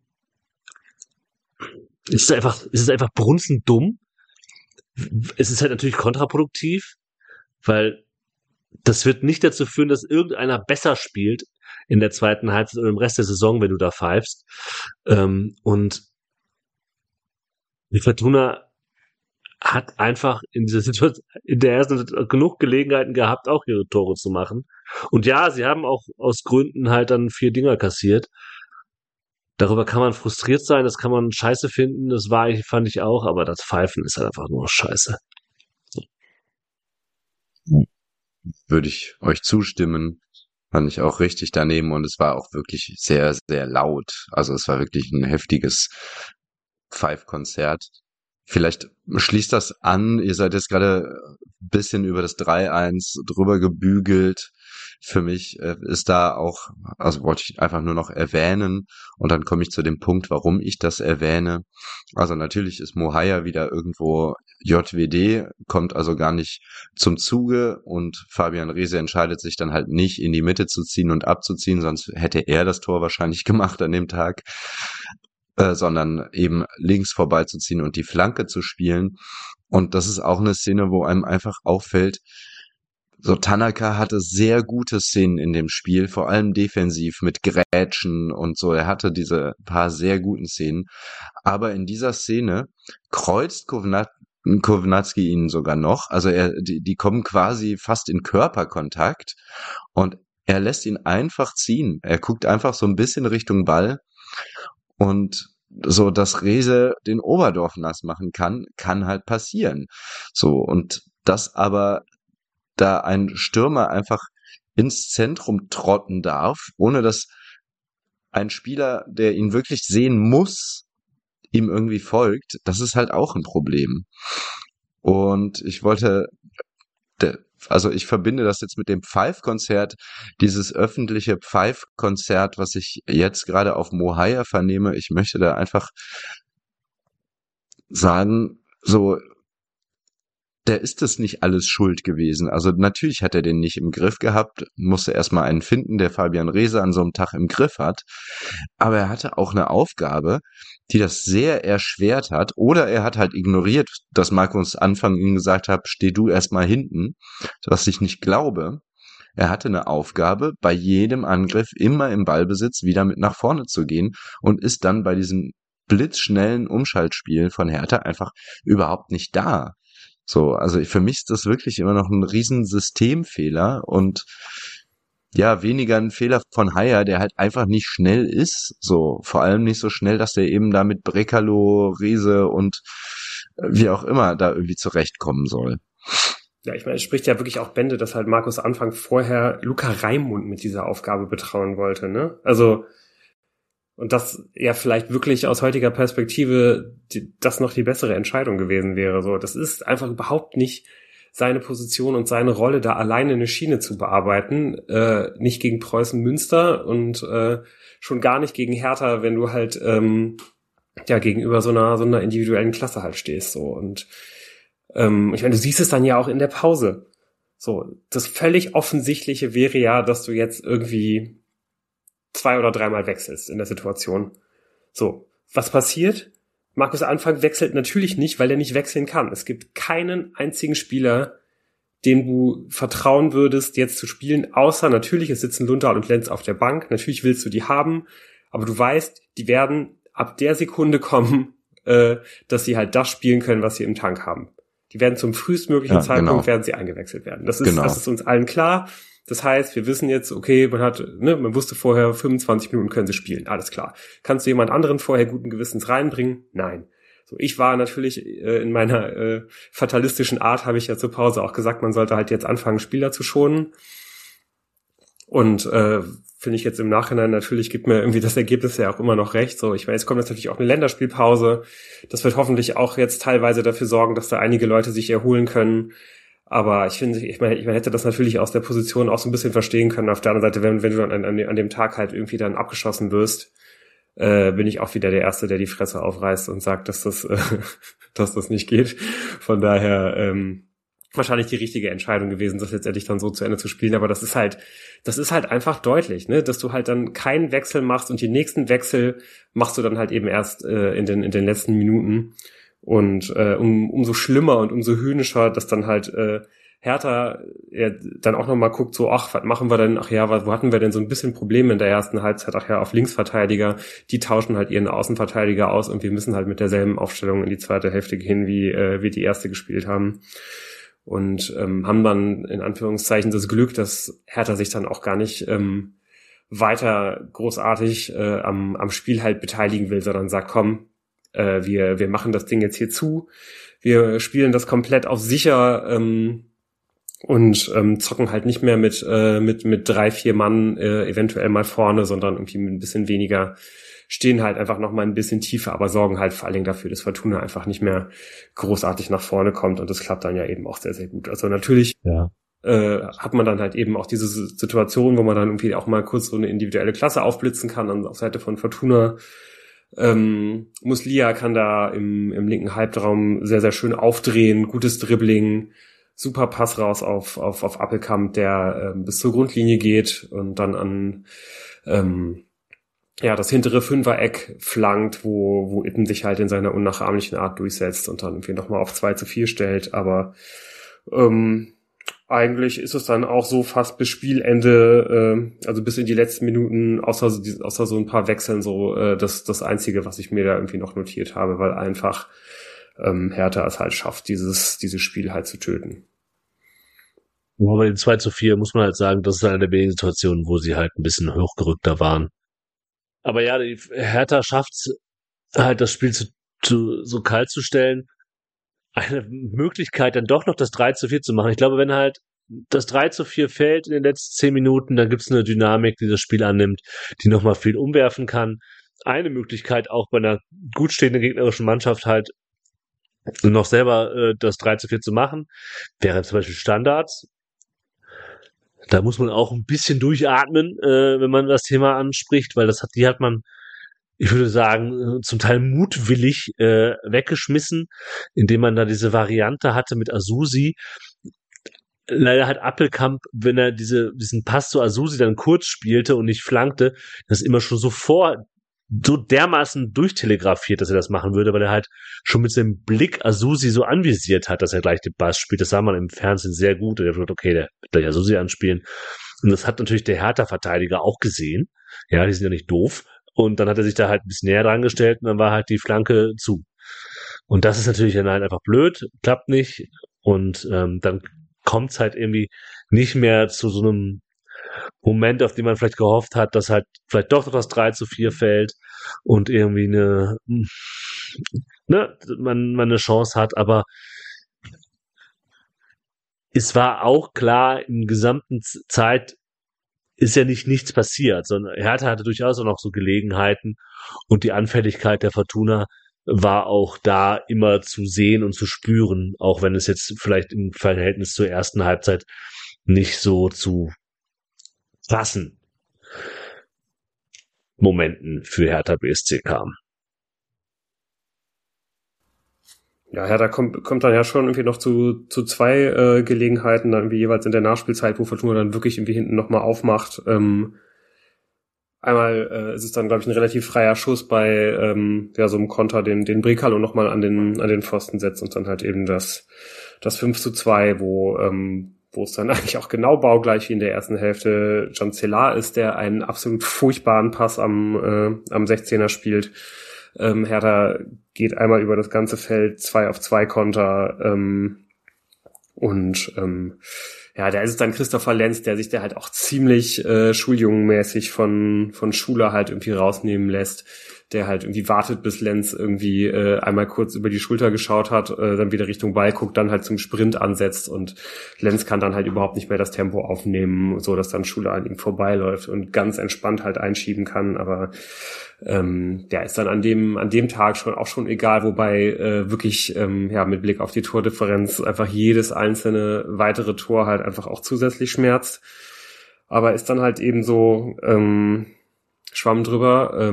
ist einfach brunzend dumm. Es ist halt natürlich kontraproduktiv, weil das wird nicht dazu führen, dass irgendeiner besser spielt in der zweiten Halbzeit oder im Rest der Saison, wenn du da pfeifst. Und die Fortuna hat einfach in dieser Situation, in der ersten genug Gelegenheiten gehabt, auch ihre Tore zu machen. Und ja, sie haben auch aus Gründen halt dann 4 Dinger kassiert. Darüber kann man frustriert sein, das kann man scheiße finden, fand ich auch, aber das Pfeifen ist halt einfach nur scheiße. So. Würde ich euch zustimmen. Fand ich auch richtig daneben und es war auch wirklich sehr, sehr laut. Also es war wirklich ein heftiges Pfeifkonzert. Vielleicht schließt das an, ihr seid jetzt gerade ein bisschen über das 3-1 drüber gebügelt. Für mich ist da auch, also wollte ich einfach nur noch erwähnen und dann komme ich zu dem Punkt, warum ich das erwähne. Also natürlich ist Mohair wieder irgendwo JWD, kommt also gar nicht zum Zuge und Fabian Reese entscheidet sich dann halt nicht in die Mitte zu ziehen und abzuziehen, sonst hätte er das Tor wahrscheinlich gemacht an dem Tag. Sondern eben links vorbeizuziehen und die Flanke zu spielen. Und das ist auch eine Szene, wo einem einfach auffällt, so Tanaka hatte sehr gute Szenen in dem Spiel, vor allem defensiv mit Grätschen und so. Er hatte diese paar sehr guten Szenen. Aber in dieser Szene kreuzt Kownacki ihn sogar noch. Also die kommen quasi fast in Körperkontakt und er lässt ihn einfach ziehen. Er guckt einfach so ein bisschen Richtung Ball. Und so, dass Reese den Oberdorf nass machen kann halt passieren. So, und dass aber da ein Stürmer einfach ins Zentrum trotten darf, ohne dass ein Spieler, der ihn wirklich sehen muss, ihm irgendwie folgt, das ist halt auch ein Problem. Und ich verbinde das jetzt mit dem Pfeifkonzert, dieses öffentliche Pfeifkonzert, was ich jetzt gerade auf Mohair vernehme. Ich möchte da einfach sagen, so, der ist es nicht alles schuld gewesen. Also natürlich hat er den nicht im Griff gehabt, musste erstmal einen finden, der Fabian Reese an so einem Tag im Griff hat. Aber er hatte auch eine Aufgabe, die das sehr erschwert hat. Oder er hat halt ignoriert, dass Markus Anfang ihm gesagt hat, steh du erstmal hinten, was ich nicht glaube. Er hatte eine Aufgabe, bei jedem Angriff immer im Ballbesitz wieder mit nach vorne zu gehen und ist dann bei diesem blitzschnellen Umschaltspiel von Hertha einfach überhaupt nicht da. So, also für mich ist das wirklich immer noch ein riesen Systemfehler und ja, weniger ein Fehler von Haier, der halt einfach nicht schnell ist, so, vor allem nicht so schnell, dass der eben da mit Brekalo, Reese und wie auch immer da irgendwie zurechtkommen soll. Ja, ich meine, es spricht ja wirklich auch Bände, dass halt Markus Anfang vorher Luca Raimund mit dieser Aufgabe betrauen wollte, ne? Also, Und das ja vielleicht wirklich aus heutiger Perspektive das noch die bessere Entscheidung gewesen wäre. So, das ist einfach überhaupt nicht seine Position und seine Rolle, da alleine eine Schiene zu bearbeiten. Nicht gegen Preußen Münster und schon gar nicht gegen Hertha, wenn du halt gegenüber so einer individuellen Klasse halt stehst. So. Und ich meine, du siehst es dann ja auch in der Pause. So, das völlig Offensichtliche wäre ja, dass du jetzt irgendwie 2 oder 3 Mal wechselst in der Situation. So, was passiert? Markus Anfang wechselt natürlich nicht, weil er nicht wechseln kann. Es gibt keinen einzigen Spieler, dem du vertrauen würdest, jetzt zu spielen, außer natürlich, es sitzen Lundahl und Lenz auf der Bank. Natürlich willst du die haben, aber du weißt, die werden ab der Sekunde kommen, dass sie halt das spielen können, was sie im Tank haben. Die werden zum frühestmöglichen Zeitpunkt werden sie eingewechselt werden. Das ist uns allen klar. Das heißt, wir wissen jetzt, okay, man wusste vorher, 25 Minuten können sie spielen. Alles klar. Kannst du jemand anderen vorher guten Gewissens reinbringen? Nein. So, ich war natürlich in meiner fatalistischen Art, habe ich ja zur Pause auch gesagt, man sollte halt jetzt anfangen, Spieler zu schonen. Und finde ich jetzt im Nachhinein, natürlich gibt mir irgendwie das Ergebnis ja auch immer noch recht. So, ich meine, jetzt kommt jetzt natürlich auch eine Länderspielpause. Das wird hoffentlich auch jetzt teilweise dafür sorgen, dass da einige Leute sich erholen können. Aber ich meine, hätte das natürlich aus der Position auch so ein bisschen verstehen können. Auf der anderen Seite, wenn du dann an dem Tag halt irgendwie dann abgeschossen wirst, bin ich auch wieder der Erste, der die Fresse aufreißt und sagt, dass das nicht geht. Von daher wahrscheinlich die richtige Entscheidung gewesen, das letztendlich dann so zu Ende zu spielen. Aber das ist halt einfach deutlich, ne, dass du halt dann keinen Wechsel machst und die nächsten Wechsel machst du dann halt eben erst in den letzten Minuten. Und umso schlimmer und umso höhnischer, dass dann halt Hertha dann auch nochmal guckt, so, ach, was machen wir denn? Ach ja, wo hatten wir denn so ein bisschen Probleme in der ersten Halbzeit? Ach ja, auf Linksverteidiger, die tauschen halt ihren Außenverteidiger aus und wir müssen halt mit derselben Aufstellung in die zweite Hälfte gehen, wie die erste gespielt haben. Und haben dann in Anführungszeichen das Glück, dass Hertha sich dann auch gar nicht weiter großartig am Spiel halt beteiligen will, sondern sagt, komm, wir machen das Ding jetzt hier zu, wir spielen das komplett auf sicher und zocken halt nicht mehr mit 3-4 Mann eventuell mal vorne, sondern irgendwie mit ein bisschen weniger, stehen halt einfach noch mal ein bisschen tiefer, aber sorgen halt vor allen Dingen dafür, dass Fortuna einfach nicht mehr großartig nach vorne kommt und das klappt dann ja eben auch sehr, sehr gut. Also natürlich hat man dann halt eben auch diese Situation, wo man dann irgendwie auch mal kurz so eine individuelle Klasse aufblitzen kann auf Seite von Fortuna. Muslia kann da im linken Halbraum sehr, sehr schön aufdrehen, gutes Dribbling, super Pass raus auf Appelkamp, der bis zur Grundlinie geht und dann an das hintere Fünfereck flankt, wo Itten sich halt in seiner unnachahmlichen Art durchsetzt und dann irgendwie nochmal auf 2:4 stellt, aber eigentlich ist es dann auch so fast bis Spielende, also bis in die letzten Minuten, außer so ein paar Wechseln so, das Einzige, was ich mir da irgendwie noch notiert habe, weil einfach Hertha es halt schafft, dieses Spiel halt zu töten. Ja, bei den 2:4 muss man halt sagen, das ist eine der wenigen Situationen, wo sie halt ein bisschen hochgerückter waren. Aber ja, die Hertha schafft es halt, das Spiel so kalt zu stellen. Eine Möglichkeit, dann doch noch das 3:4 zu machen. Ich glaube, wenn halt das 3:4 fällt in den letzten 10 Minuten, dann gibt es eine Dynamik, die das Spiel annimmt, die nochmal viel umwerfen kann. Eine Möglichkeit auch bei einer gut stehenden gegnerischen Mannschaft halt noch selber das 3:4 zu machen, wäre zum Beispiel Standards. Da muss man auch ein bisschen durchatmen, wenn man das Thema anspricht, weil die hat man, ich würde sagen, zum Teil mutwillig weggeschmissen, indem man da diese Variante hatte mit Azusi. Leider hat Appelkamp, wenn er diesen Pass zu Azusi dann kurz spielte und nicht flankte, das immer schon so dermaßen durchtelegrafiert, dass er das machen würde, weil er halt schon mit seinem Blick Azusi so anvisiert hat, dass er gleich den Pass spielt. Das sah man im Fernsehen sehr gut. Und er hat gesagt, okay, der wird gleich Azusi anspielen. Und das hat natürlich der Hertha-Verteidiger auch gesehen. Ja, die sind ja nicht doof. Und dann hat er sich da halt ein bisschen näher dran gestellt und dann war halt die Flanke zu. Und das ist natürlich dann halt einfach blöd, klappt nicht. Und dann kommt es halt irgendwie nicht mehr zu so einem Moment, auf den man vielleicht gehofft hat, dass halt vielleicht doch noch das 3:4 fällt und irgendwie man eine Chance hat, aber es war auch klar im gesamten Zeit ist ja nichts passiert, sondern Hertha hatte durchaus auch noch so Gelegenheiten und die Anfälligkeit der Fortuna war auch da immer zu sehen und zu spüren, auch wenn es jetzt vielleicht im Verhältnis zur ersten Halbzeit nicht so zu krassen Momenten für Hertha BSC kam. Ja, Hertha kommt dann ja schon irgendwie noch zu zwei Gelegenheiten, dann irgendwie jeweils in der Nachspielzeit, wo Fortuna dann wirklich irgendwie hinten nochmal aufmacht. Einmal ist es dann, glaube ich, ein relativ freier Schuss bei so einem Konter, den Brekalo nochmal an den Pfosten setzt und dann halt eben das 5:2, wo es dann eigentlich auch genau baugleich wie in der ersten Hälfte Can Cellar ist, der einen absolut furchtbaren Pass am 16er spielt. Hertha geht einmal über das ganze Feld, 2-auf-2 Konter, da ist es dann Christopher Lenz, der sich da halt auch ziemlich schuljungenmäßig von Schuler halt irgendwie rausnehmen lässt, der halt irgendwie wartet, bis Lenz irgendwie einmal kurz über die Schulter geschaut hat, dann wieder Richtung Ball guckt, dann halt zum Sprint ansetzt und Lenz kann dann halt überhaupt nicht mehr das Tempo aufnehmen, so dass dann Schuler an ihm vorbeiläuft und ganz entspannt halt einschieben kann, aber der ist dann an dem Tag schon egal, wobei wirklich mit Blick auf die Tordifferenz einfach jedes einzelne weitere Tor halt einfach auch zusätzlich schmerzt, aber ist dann halt eben so Schwamm drüber.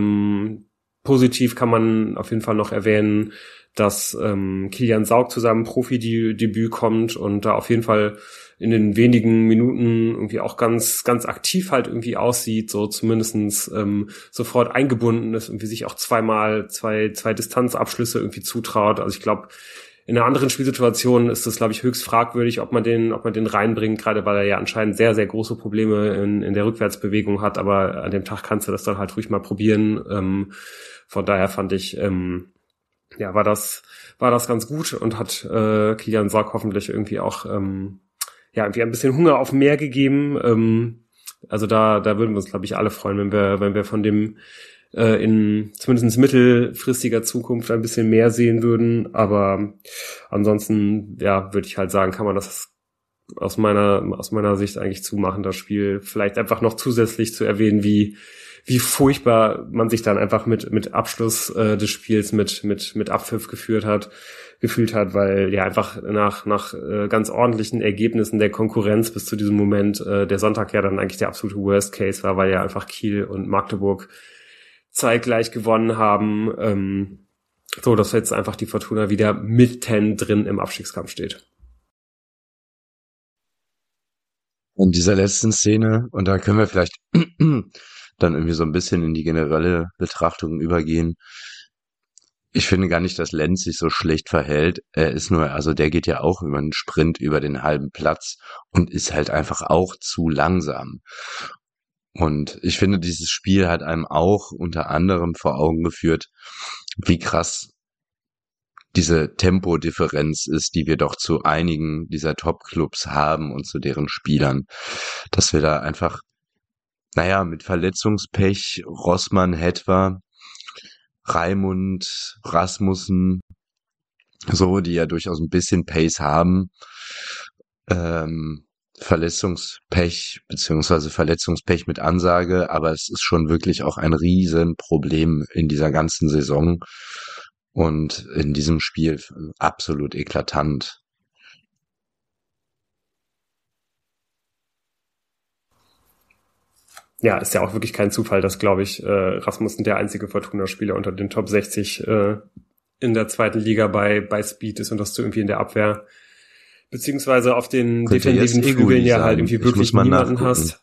Positiv kann man auf jeden Fall noch erwähnen, dass Kilian Saug zu seinem Profi-Debüt kommt und da auf jeden Fall in den wenigen Minuten irgendwie auch ganz, ganz aktiv halt irgendwie aussieht, so zumindestens sofort eingebunden ist, irgendwie sich auch zwei Distanzabschlüsse irgendwie zutraut. Also ich glaube, in einer anderen Spielsituation ist das, glaube ich, höchst fragwürdig, ob man den reinbringt, gerade weil er ja anscheinend sehr, sehr große Probleme in der Rückwärtsbewegung hat, aber an dem Tag kannst du das dann halt ruhig mal probieren. Von daher fand ich, war das ganz gut und hat Kilian Saug hoffentlich irgendwie auch irgendwie ein bisschen Hunger auf mehr gegeben. Also da würden wir uns, glaube ich, alle freuen, wenn wir von dem in zumindest mittelfristiger Zukunft ein bisschen mehr sehen würden. Aber ansonsten, würde ich halt sagen, kann man das aus meiner Sicht eigentlich zumachen, das Spiel. Vielleicht einfach noch zusätzlich zu erwähnen, wie furchtbar man sich dann einfach mit Abschluss des Spiels mit Abpfiff gefühlt hat, weil ja einfach nach ganz ordentlichen Ergebnissen der Konkurrenz bis zu diesem Moment der Sonntag ja dann eigentlich der absolute Worst Case war, weil ja einfach Kiel und Magdeburg zeitgleich gewonnen haben, so dass jetzt einfach die Fortuna wieder mitten drin im Abstiegskampf steht. In dieser letzten Szene, und da können wir vielleicht dann irgendwie so ein bisschen in die generelle Betrachtung übergehen. Ich finde gar nicht, dass Lenz sich so schlecht verhält. Er ist nur, also der geht ja auch über einen Sprint über den halben Platz und ist halt einfach auch zu langsam. Und ich finde, dieses Spiel hat einem auch unter anderem vor Augen geführt, wie krass diese Tempodifferenz ist, die wir doch zu einigen dieser Top-Clubs haben und zu deren Spielern. Dass wir da einfach, mit Verletzungspech, Rossmann, Hetwa, Raimund, Rasmussen, so, die ja durchaus ein bisschen Pace haben, Verletzungspech beziehungsweise Verletzungspech mit Ansage, aber es ist schon wirklich auch ein Riesenproblem in dieser ganzen Saison und in diesem Spiel absolut eklatant. Ja, ist ja auch wirklich kein Zufall, dass, glaube ich, Rasmussen der einzige Fortuna-Spieler unter den Top 60 in der zweiten Liga bei Speed ist und dass du irgendwie in der Abwehr beziehungsweise auf den defensiven Flügeln ja halt irgendwie wirklich niemanden hast.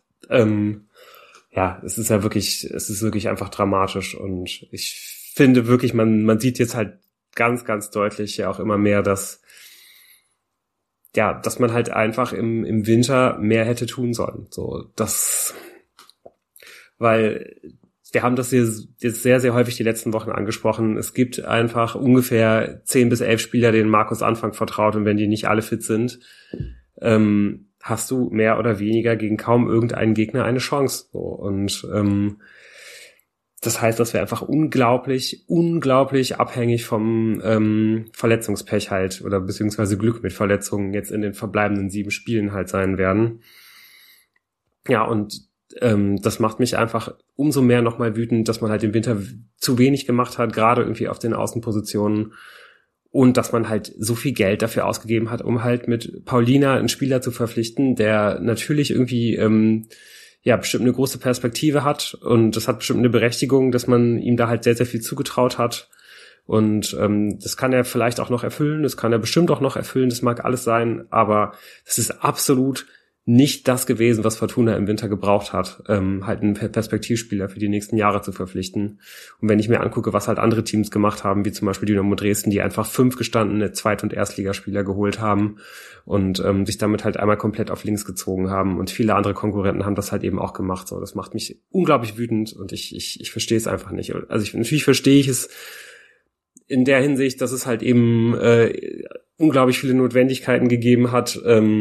Es ist wirklich einfach dramatisch und ich finde wirklich, man sieht jetzt halt ganz, ganz deutlich ja auch immer mehr, dass man halt einfach im Winter mehr hätte tun sollen. Weil wir haben das jetzt sehr, sehr häufig die letzten Wochen angesprochen. Es gibt einfach ungefähr 10 bis 11 Spieler, denen Markus Anfang vertraut und wenn die nicht alle fit sind, hast du mehr oder weniger gegen kaum irgendeinen Gegner eine Chance. Und das heißt, dass wir einfach unglaublich, unglaublich abhängig vom Verletzungspech halt oder beziehungsweise Glück mit Verletzungen jetzt in den verbleibenden 7 Spielen halt sein werden. Ja, und das macht mich einfach umso mehr nochmal wütend, dass man halt im Winter zu wenig gemacht hat, gerade irgendwie auf den Außenpositionen. Und dass man halt so viel Geld dafür ausgegeben hat, um halt mit Paulina einen Spieler zu verpflichten, der natürlich irgendwie bestimmt eine große Perspektive hat und das hat bestimmt eine Berechtigung, dass man ihm da halt sehr, sehr viel zugetraut hat. Und das kann er vielleicht auch noch erfüllen, das kann er bestimmt auch noch erfüllen, das mag alles sein, aber das ist absolut nicht das gewesen, was Fortuna im Winter gebraucht hat, halt einen Perspektivspieler für die nächsten Jahre zu verpflichten. Und wenn ich mir angucke, was halt andere Teams gemacht haben, wie zum Beispiel Dynamo Dresden, die einfach 5 gestandene Zweit- und Erstligaspieler geholt haben und sich damit halt einmal komplett auf links gezogen haben, und viele andere Konkurrenten haben das halt eben auch gemacht. So, das macht mich unglaublich wütend und ich verstehe es einfach nicht. Also natürlich verstehe ich es in der Hinsicht, dass es halt eben unglaublich viele Notwendigkeiten gegeben hat,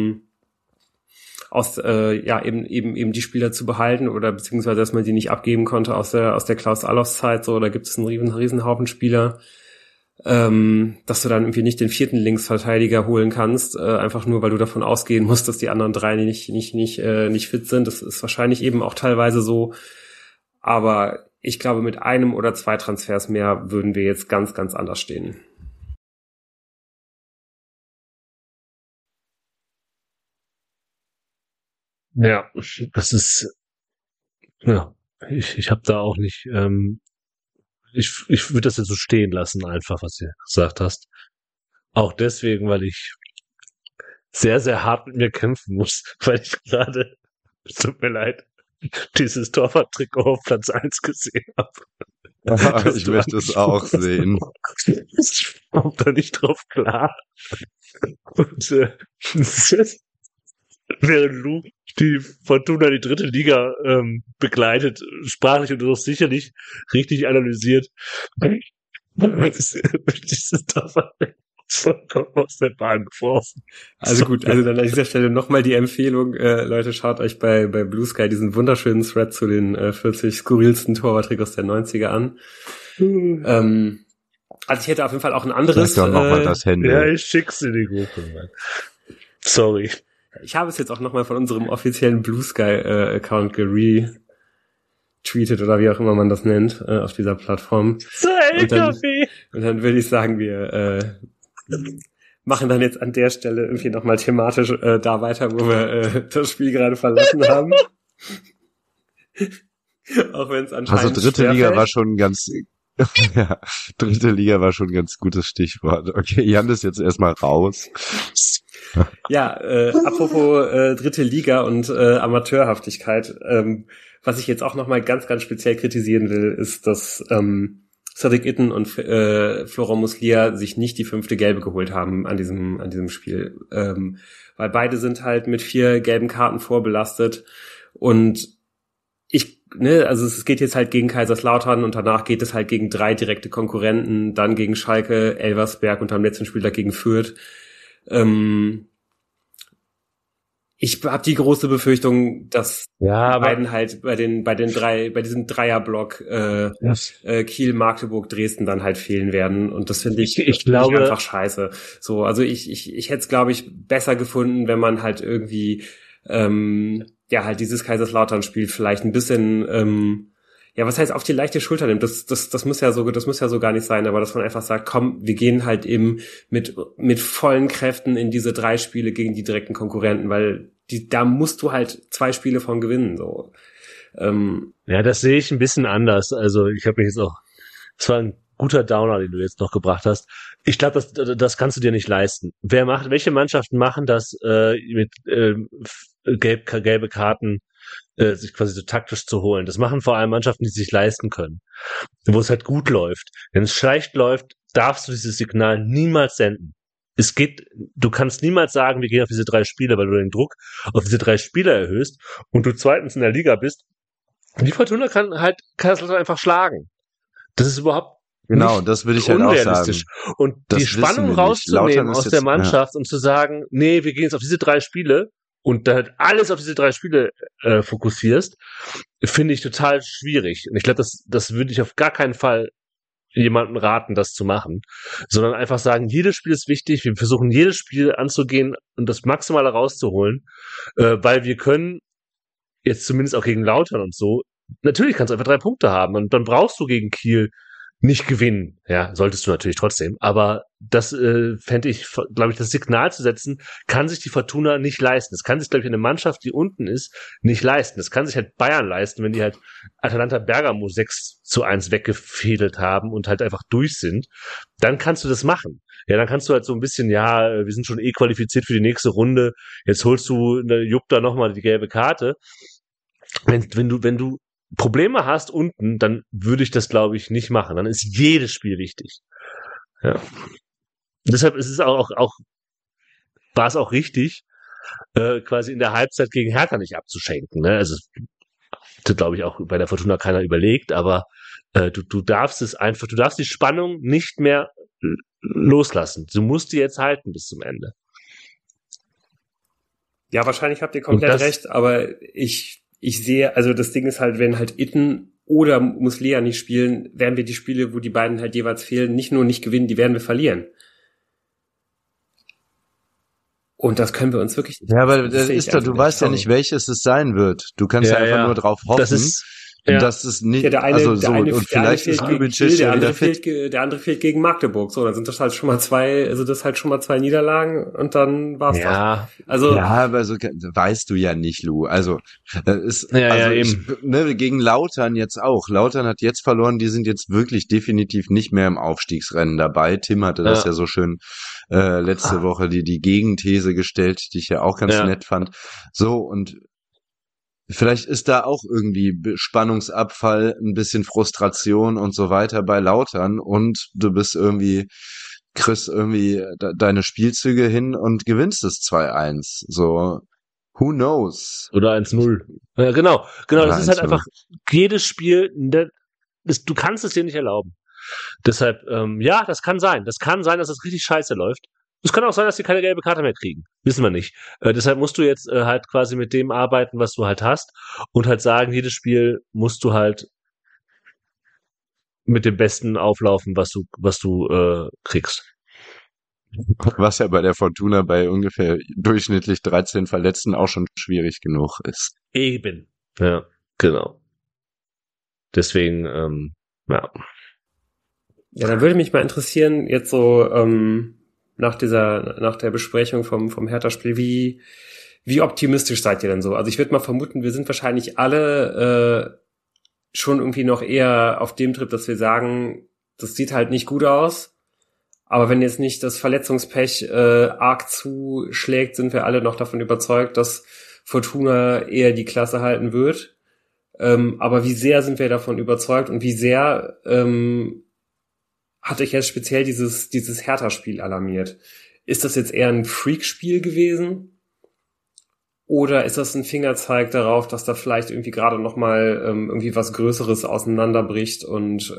eben die Spieler zu behalten oder beziehungsweise, dass man die nicht abgeben konnte aus der Klaus-Allofs-Zeit, so, da gibt es einen Riesenhaufen Spieler, dass du dann irgendwie nicht den 4. Linksverteidiger holen kannst, einfach nur, weil du davon ausgehen musst, dass die anderen 3 nicht fit sind. Das ist wahrscheinlich eben auch teilweise so, aber ich glaube, mit 1 oder 2 Transfers mehr würden wir jetzt ganz, ganz anders stehen. Ja, das ist, ja, ich habe da auch nicht, ich würde das jetzt so stehen lassen, einfach, was du gesagt hast. Auch deswegen, weil ich sehr, sehr hart mit mir kämpfen muss, weil ich gerade, es tut mir leid, dieses Torwarttrikot auf Platz 1 gesehen habe. Ich möchte es auch sehen. Ich komme da nicht drauf klar. Und während Luke die Fortuna die 3. Liga begleitet, sprachlich und doch sicherlich richtig analysiert, dieses Torwart vollkommen aus der Bahn geworfen. Also gut, also dann an dieser Stelle nochmal die Empfehlung, Leute, schaut euch bei Blue Sky diesen wunderschönen Thread zu den 40 skurrilsten Torwarttrikots der 90er an. Also ich hätte auf jeden Fall auch ein anderes. Sag doch noch mal das Handy. Ja, ich schick's in die Gruppe, Mann. Sorry. Ich habe es jetzt auch nochmal von unserem offiziellen Blue Sky Account geretweetet oder wie auch immer man das nennt, auf dieser Plattform. Und dann würde ich sagen, wir machen dann jetzt an der Stelle irgendwie nochmal thematisch da weiter, wo wir das Spiel gerade verlassen haben. Auch wenn es anscheinend also 3. Liga war schon ganz ja, 3. Liga war schon ein ganz gutes Stichwort. Okay, Jan ist jetzt erstmal raus. Ja, apropos 3. Liga und Amateurhaftigkeit, was ich jetzt auch nochmal ganz, ganz speziell kritisieren will, ist, dass Sadiq Itten und Florent Muslia sich nicht die 5. Gelbe geholt haben an diesem Spiel. Weil beide sind halt mit 4 gelben Karten vorbelastet und also es geht jetzt halt gegen Kaiserslautern und danach geht es halt gegen 3 direkte Konkurrenten, dann gegen Schalke, Elversberg und am letzten Spieltag gegen Fürth. Ich habe die große Befürchtung, dass beiden halt bei diesem Dreierblock Kiel, Magdeburg, Dresden dann halt fehlen werden, und das finde ich glaube einfach scheiße. So, also ich hätte es, glaube ich, besser gefunden, wenn man halt irgendwie halt dieses Kaiserslautern-Spiel vielleicht ein bisschen was heißt auf die leichte Schulter nimmt, das muss ja so gar nicht sein, aber dass man einfach sagt, komm, wir gehen halt eben mit vollen Kräften in diese 3 Spiele gegen die direkten Konkurrenten, weil da musst du halt 2 Spiele von gewinnen, so. Ja, das sehe ich ein bisschen anders. Also ich habe mich jetzt auch, es war ein guter Downer, den du jetzt noch gebracht hast. Ich glaube, das kannst du dir nicht leisten. Welche Mannschaften machen das mit gelbe Karten sich quasi so taktisch zu holen? Das machen vor allem Mannschaften, die es sich leisten können, wo es halt gut läuft. Wenn es schlecht läuft, darfst du dieses Signal niemals senden. Du kannst niemals sagen, wir gehen auf diese 3 Spiele, weil du den Druck auf diese 3 Spiele erhöhst und du zweitens in der Liga bist. Die Fortuna kann halt Kaiserslautern einfach schlagen. Das ist überhaupt genau, das würde ich halt auch sagen. Und die Spannung rauszunehmen aus der Mannschaft und zu sagen, nee, wir gehen jetzt auf diese 3 Spiele und da halt alles auf diese 3 Spiele fokussierst, finde ich total schwierig. Und ich glaube, das würde ich auf gar keinen Fall jemanden raten, das zu machen, sondern einfach sagen, jedes Spiel ist wichtig, wir versuchen jedes Spiel anzugehen und das Maximale rauszuholen, weil wir können jetzt zumindest auch gegen Lautern und so, natürlich kannst du einfach 3 Punkte haben und dann brauchst du gegen Kiel nicht gewinnen. Ja, solltest du natürlich trotzdem. Aber das fände ich, glaube ich, das Signal zu setzen, kann sich die Fortuna nicht leisten. Das kann sich, glaube ich, eine Mannschaft, die unten ist, nicht leisten. Das kann sich halt Bayern leisten, wenn die halt Atalanta Bergamo 6-1 weggefädelt haben und halt einfach durch sind. Dann kannst du das machen. Ja, dann kannst du halt so ein bisschen, ja, wir sind schon qualifiziert für die nächste Runde. Jetzt holst du, juckt da nochmal die gelbe Karte. Wenn du Probleme hast unten, dann würde ich das, glaube ich, nicht machen. Dann ist jedes Spiel wichtig. Ja. Deshalb ist es war es auch richtig, quasi in der Halbzeit gegen Hertha nicht abzuschenken. Ne? Also, das glaube ich auch bei der Fortuna keiner überlegt, aber du darfst du darfst die Spannung nicht mehr loslassen. Du musst die jetzt halten bis zum Ende. Ja, wahrscheinlich habt ihr komplett recht, aber ich sehe, also das Ding ist halt, wenn halt Itten oder Muslera nicht spielen, werden wir die Spiele, wo die beiden halt jeweils fehlen, nicht nur nicht gewinnen, die werden wir verlieren. Und das können wir uns wirklich nicht. Ja, aber das ist doch, du weißt ja nicht, welches es sein wird. Du kannst ja einfach nur drauf hoffen. Das ist nicht, ja, der eine und vielleicht ist Lubicic ja wieder fit. Der andere fehlt gegen Magdeburg. So, dann sind das halt schon mal zwei Niederlagen und dann war's das. Also. Ja, aber so weißt du ja nicht, Lou. Also, das ist, eben. Gegen Lautern jetzt auch. Lautern hat jetzt verloren, die sind jetzt wirklich definitiv nicht mehr im Aufstiegsrennen dabei. Tim hatte das ja so schön, letzte Woche die Gegenthese gestellt, die ich ja auch ganz nett fand. So, und vielleicht ist da auch irgendwie Spannungsabfall, ein bisschen Frustration und so weiter bei Lautern und du kriegst irgendwie deine Spielzüge hin und gewinnst es 2-1. So, who knows? Oder 1-0. Ja, genau. Das ist halt einfach jedes Spiel, du kannst es dir nicht erlauben. Deshalb, das kann sein. Das kann sein, dass das richtig scheiße läuft. Es kann auch sein, dass die keine gelbe Karte mehr kriegen. Wissen wir nicht. Deshalb musst du jetzt halt quasi mit dem arbeiten, was du halt hast und halt sagen, jedes Spiel musst du halt mit dem Besten auflaufen, was du kriegst. Was ja bei der Fortuna bei ungefähr durchschnittlich 13 Verletzten auch schon schwierig genug ist. Eben. Ja, genau. Deswegen, Ja, dann würde mich mal interessieren, jetzt so, nach der Besprechung vom Hertha-Spiel, wie optimistisch seid ihr denn so? Also ich würde mal vermuten, wir sind wahrscheinlich alle schon irgendwie noch eher auf dem Trip, dass wir sagen, das sieht halt nicht gut aus, aber wenn jetzt nicht das Verletzungspech arg zuschlägt, sind wir alle noch davon überzeugt, dass Fortuna eher die Klasse halten wird. Aber wie sehr sind wir davon überzeugt und wie sehr hat euch jetzt speziell dieses Hertha-Spiel alarmiert? Ist das jetzt eher ein Freak-Spiel gewesen? Oder ist das ein Fingerzeig darauf, dass da vielleicht irgendwie gerade nochmal irgendwie was Größeres auseinanderbricht und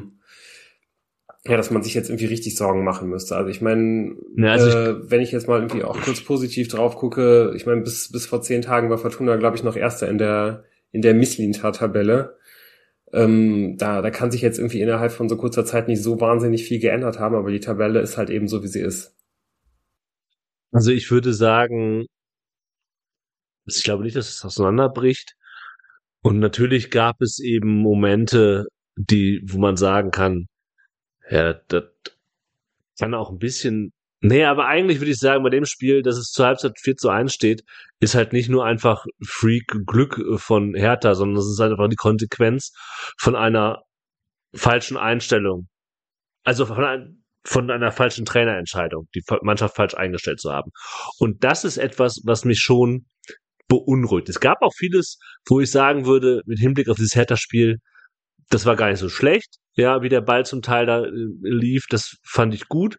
dass man sich jetzt irgendwie richtig Sorgen machen müsste? Also ich meine, wenn ich jetzt mal irgendwie auch kurz positiv drauf gucke, ich meine, bis vor 10 Tagen war Fortuna, glaube ich, noch Erster in der Mislintat-Tabelle. Da kann sich jetzt irgendwie innerhalb von so kurzer Zeit nicht so wahnsinnig viel geändert haben, aber die Tabelle ist halt eben so, wie sie ist. Also ich würde sagen, ich glaube nicht, dass es auseinanderbricht. Und natürlich gab es eben Momente, wo man sagen kann, ja, das kann auch ein bisschen. Nee, aber eigentlich würde ich sagen, bei dem Spiel, dass es zur Halbzeit 4-1 steht, ist halt nicht nur einfach Freak-Glück von Hertha, sondern das ist halt einfach die Konsequenz von einer falschen Einstellung. Also von einer falschen Trainerentscheidung, die Mannschaft falsch eingestellt zu haben. Und das ist etwas, was mich schon beunruhigt. Es gab auch vieles, wo ich sagen würde, mit Hinblick auf dieses Hertha-Spiel, das war gar nicht so schlecht, ja, wie der Ball zum Teil da lief, das fand ich gut.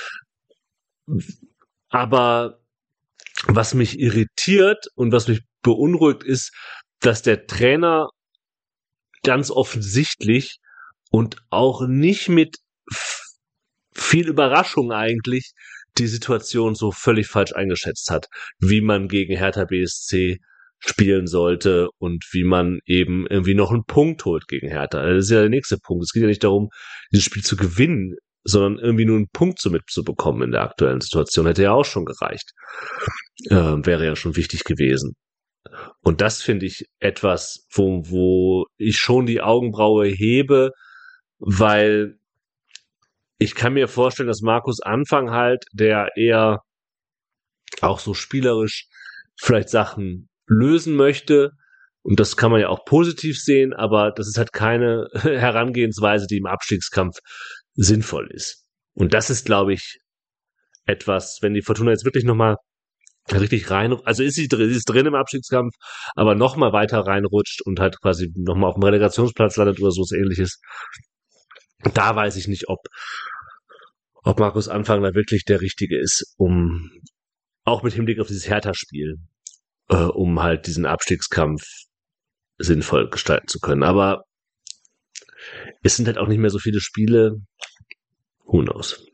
Aber was mich irritiert und was mich beunruhigt ist, dass der Trainer ganz offensichtlich und auch nicht mit viel Überraschung eigentlich die Situation so völlig falsch eingeschätzt hat, wie man gegen Hertha BSC spielen sollte und wie man eben irgendwie noch einen Punkt holt gegen Hertha. Das ist ja der nächste Punkt. Es geht ja nicht darum, dieses Spiel zu gewinnen, sondern irgendwie nur einen Punkt mitzubekommen in der aktuellen Situation. Hätte ja auch schon gereicht. Wäre ja schon wichtig gewesen. Und das finde ich etwas, wo ich schon die Augenbraue hebe, weil ich kann mir vorstellen, dass Markus Anfang halt, der eher auch so spielerisch vielleicht Sachen lösen möchte, und das kann man ja auch positiv sehen, aber das ist halt keine Herangehensweise, die im Abstiegskampf sinnvoll ist. Und das ist, glaube ich, etwas, wenn die Fortuna jetzt wirklich nochmal richtig rein, also sie ist drin im Abstiegskampf, aber nochmal weiter reinrutscht und halt quasi nochmal auf dem Relegationsplatz landet oder sowas Ähnliches. Da weiß ich nicht, ob Markus Anfang da wirklich der Richtige ist, um auch mit Hinblick auf dieses Hertha-Spiel, um halt diesen Abstiegskampf sinnvoll gestalten zu können. Aber es sind halt auch nicht mehr so viele Spiele. Who knows?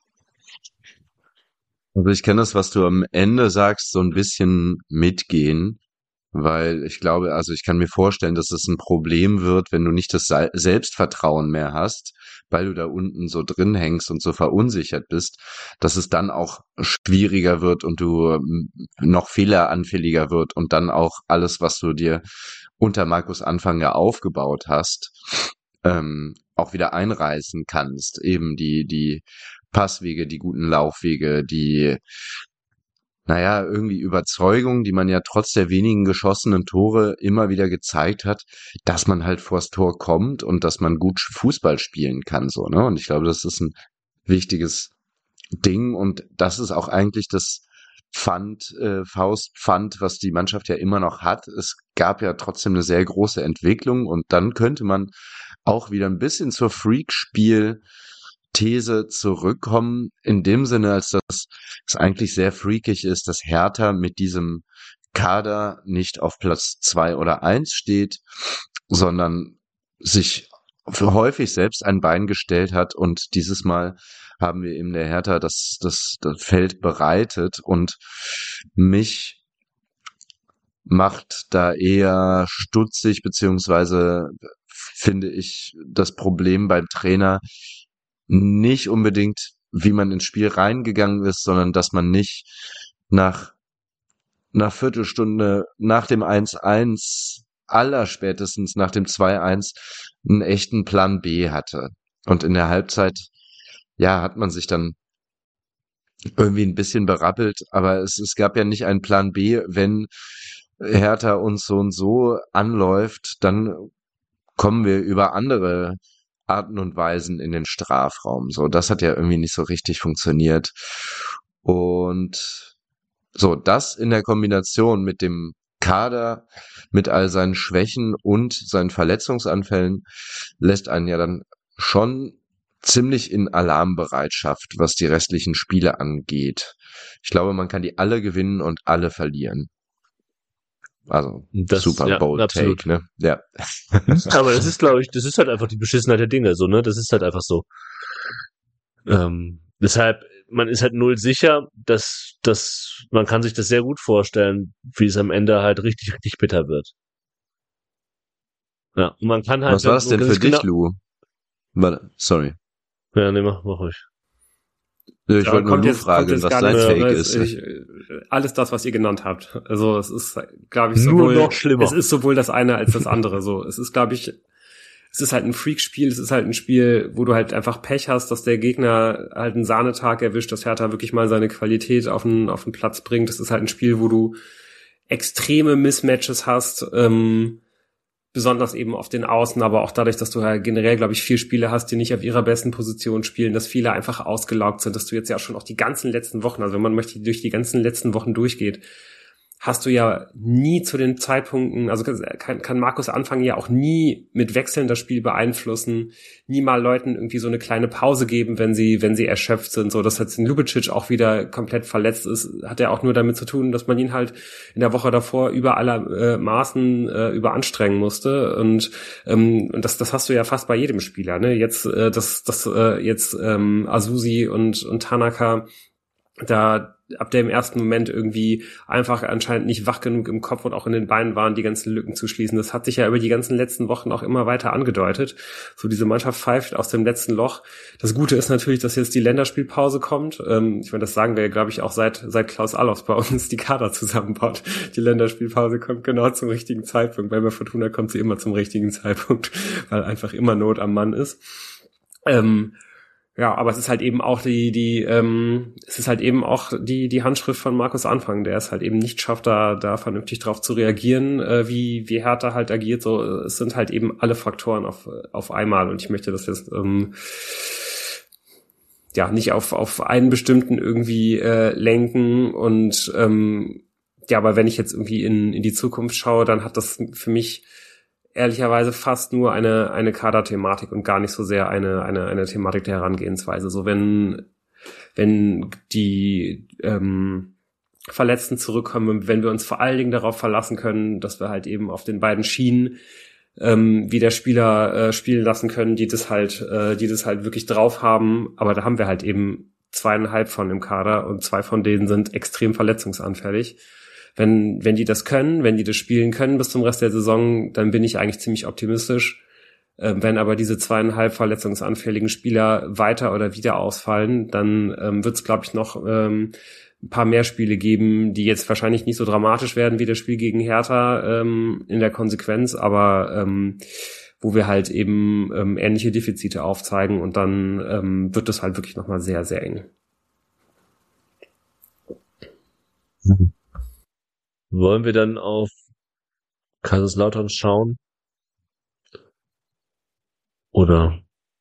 Also ich kann das, was du am Ende sagst, so ein bisschen mitgehen, weil ich glaube, also ich kann mir vorstellen, dass es ein Problem wird, wenn du nicht das Selbstvertrauen mehr hast, weil du da unten so drin hängst und so verunsichert bist, dass es dann auch schwieriger wird und du noch fehleranfälliger wird und dann auch alles, was du dir unter Markus Anfang ja aufgebaut hast, auch wieder einreißen kannst. Eben die Passwege, die guten Laufwege, die, naja, irgendwie Überzeugung, die man ja trotz der wenigen geschossenen Tore immer wieder gezeigt hat, dass man halt vors Tor kommt und dass man gut Fußball spielen kann, so, ne? Und ich glaube, das ist ein wichtiges Ding und das ist auch eigentlich das Faustpfand, was die Mannschaft ja immer noch hat. Es gab ja trotzdem eine sehr große Entwicklung und dann könnte man auch wieder ein bisschen zur Freakspiel-These zurückkommen, in dem Sinne, als dass es eigentlich sehr freakig ist, dass Hertha mit diesem Kader nicht auf Platz 2 oder 1 steht, sondern sich häufig selbst ein Bein gestellt hat und dieses Mal haben wir eben der Hertha das Feld bereitet und mich macht da eher stutzig, beziehungsweise finde ich das Problem beim Trainer nicht unbedingt, wie man ins Spiel reingegangen ist, sondern dass man nicht nach Viertelstunde, nach dem 1-1, allerspätestens nach dem 2-1 einen echten Plan B hatte. Und in der Halbzeit, ja, hat man sich dann irgendwie ein bisschen berappelt, aber es gab ja nicht einen Plan B, wenn Hertha uns so und so anläuft, dann kommen wir über andere Arten und Weisen in den Strafraum. So, das hat ja irgendwie nicht so richtig funktioniert. Und so, das in der Kombination mit dem Kader, mit all seinen Schwächen und seinen Verletzungsanfällen, lässt einen ja dann schon ziemlich in Alarmbereitschaft, was die restlichen Spiele angeht. Ich glaube, man kann die alle gewinnen und alle verlieren. Also, das, Super Bowl ja, Take, ne? Ja. Aber das ist, glaube ich, das ist halt einfach die Beschissenheit der Dinge, so, ne? Das ist halt einfach so. Deshalb, man ist halt null sicher, dass man kann sich das sehr gut vorstellen, wie es am Ende halt richtig, richtig bitter wird. Ja, und man kann halt. Was war das denn für dich, Lou? Warte, sorry. Ja, nee, mach ruhig. Ich wollte nur Lou fragen, was dein Take ist. Alles das, was ihr genannt habt. Also es ist, glaube ich, nur noch schlimmer. Es ist sowohl das eine als das andere. So, es ist, glaube ich, es ist halt ein Freak-Spiel. Es ist halt ein Spiel, wo du halt einfach Pech hast, dass der Gegner halt einen Sahnetag erwischt, dass Hertha wirklich mal seine Qualität auf den Platz bringt. Es ist halt ein Spiel, wo du extreme Mismatches hast, besonders eben auf den Außen, aber auch dadurch, dass du ja generell, glaube ich, 4 Spieler hast, die nicht auf ihrer besten Position spielen, dass viele einfach ausgelaugt sind, dass du jetzt ja schon auch die ganzen letzten Wochen, also wenn man möchte, durch die ganzen letzten Wochen durchgeht, hast du ja nie zu den Zeitpunkten, also kann Markus Anfang ja auch nie mit Wechseln das Spiel beeinflussen, nie mal Leuten irgendwie so eine kleine Pause geben, wenn sie erschöpft sind, so dass jetzt ein Ljubicic auch wieder komplett verletzt ist, hat ja auch nur damit zu tun, dass man ihn halt in der Woche davor über aller Maßen überanstrengen musste und das hast du ja fast bei jedem Spieler, ne? Jetzt Azusi und Tanaka da ab dem ersten Moment irgendwie einfach anscheinend nicht wach genug im Kopf und auch in den Beinen waren, die ganzen Lücken zu schließen. Das hat sich ja über die ganzen letzten Wochen auch immer weiter angedeutet. So diese Mannschaft pfeift aus dem letzten Loch. Das Gute ist natürlich, dass jetzt die Länderspielpause kommt. Ich meine, das sagen wir ja, glaube ich, auch seit Klaus Allofs bei uns die Kader zusammenbaut. Die Länderspielpause kommt genau zum richtigen Zeitpunkt, weil bei Fortuna kommt sie immer zum richtigen Zeitpunkt, weil einfach immer Not am Mann ist. Ja, aber es ist halt eben auch die Handschrift von Markus Anfang, der es halt eben nicht schafft, da vernünftig drauf zu reagieren, wie Hertha halt agiert. So, es sind halt eben alle Faktoren auf einmal, und ich möchte das jetzt nicht auf einen bestimmten irgendwie lenken, und aber wenn ich jetzt irgendwie in die Zukunft schaue, dann hat das für mich ehrlicherweise fast nur eine Kaderthematik und gar nicht so sehr eine Thematik der Herangehensweise. So, wenn die Verletzten zurückkommen, wenn wir uns vor allen Dingen darauf verlassen können, dass wir halt eben auf den beiden Schienen wieder Spieler spielen lassen können, die das halt wirklich drauf haben. Aber da haben wir halt eben 2,5 von im Kader, und 2 von denen sind extrem verletzungsanfällig. Wenn die das können, wenn die das spielen können bis zum Rest der Saison, dann bin ich eigentlich ziemlich optimistisch. Wenn aber diese 2,5 verletzungsanfälligen Spieler weiter oder wieder ausfallen, dann wird es, glaube ich, noch ein paar mehr Spiele geben, die jetzt wahrscheinlich nicht so dramatisch werden wie das Spiel gegen Hertha in der Konsequenz, aber wo wir halt eben ähnliche Defizite aufzeigen, und dann wird es halt wirklich nochmal sehr, sehr eng. Wollen wir dann auf Kaiserslautern schauen? Oder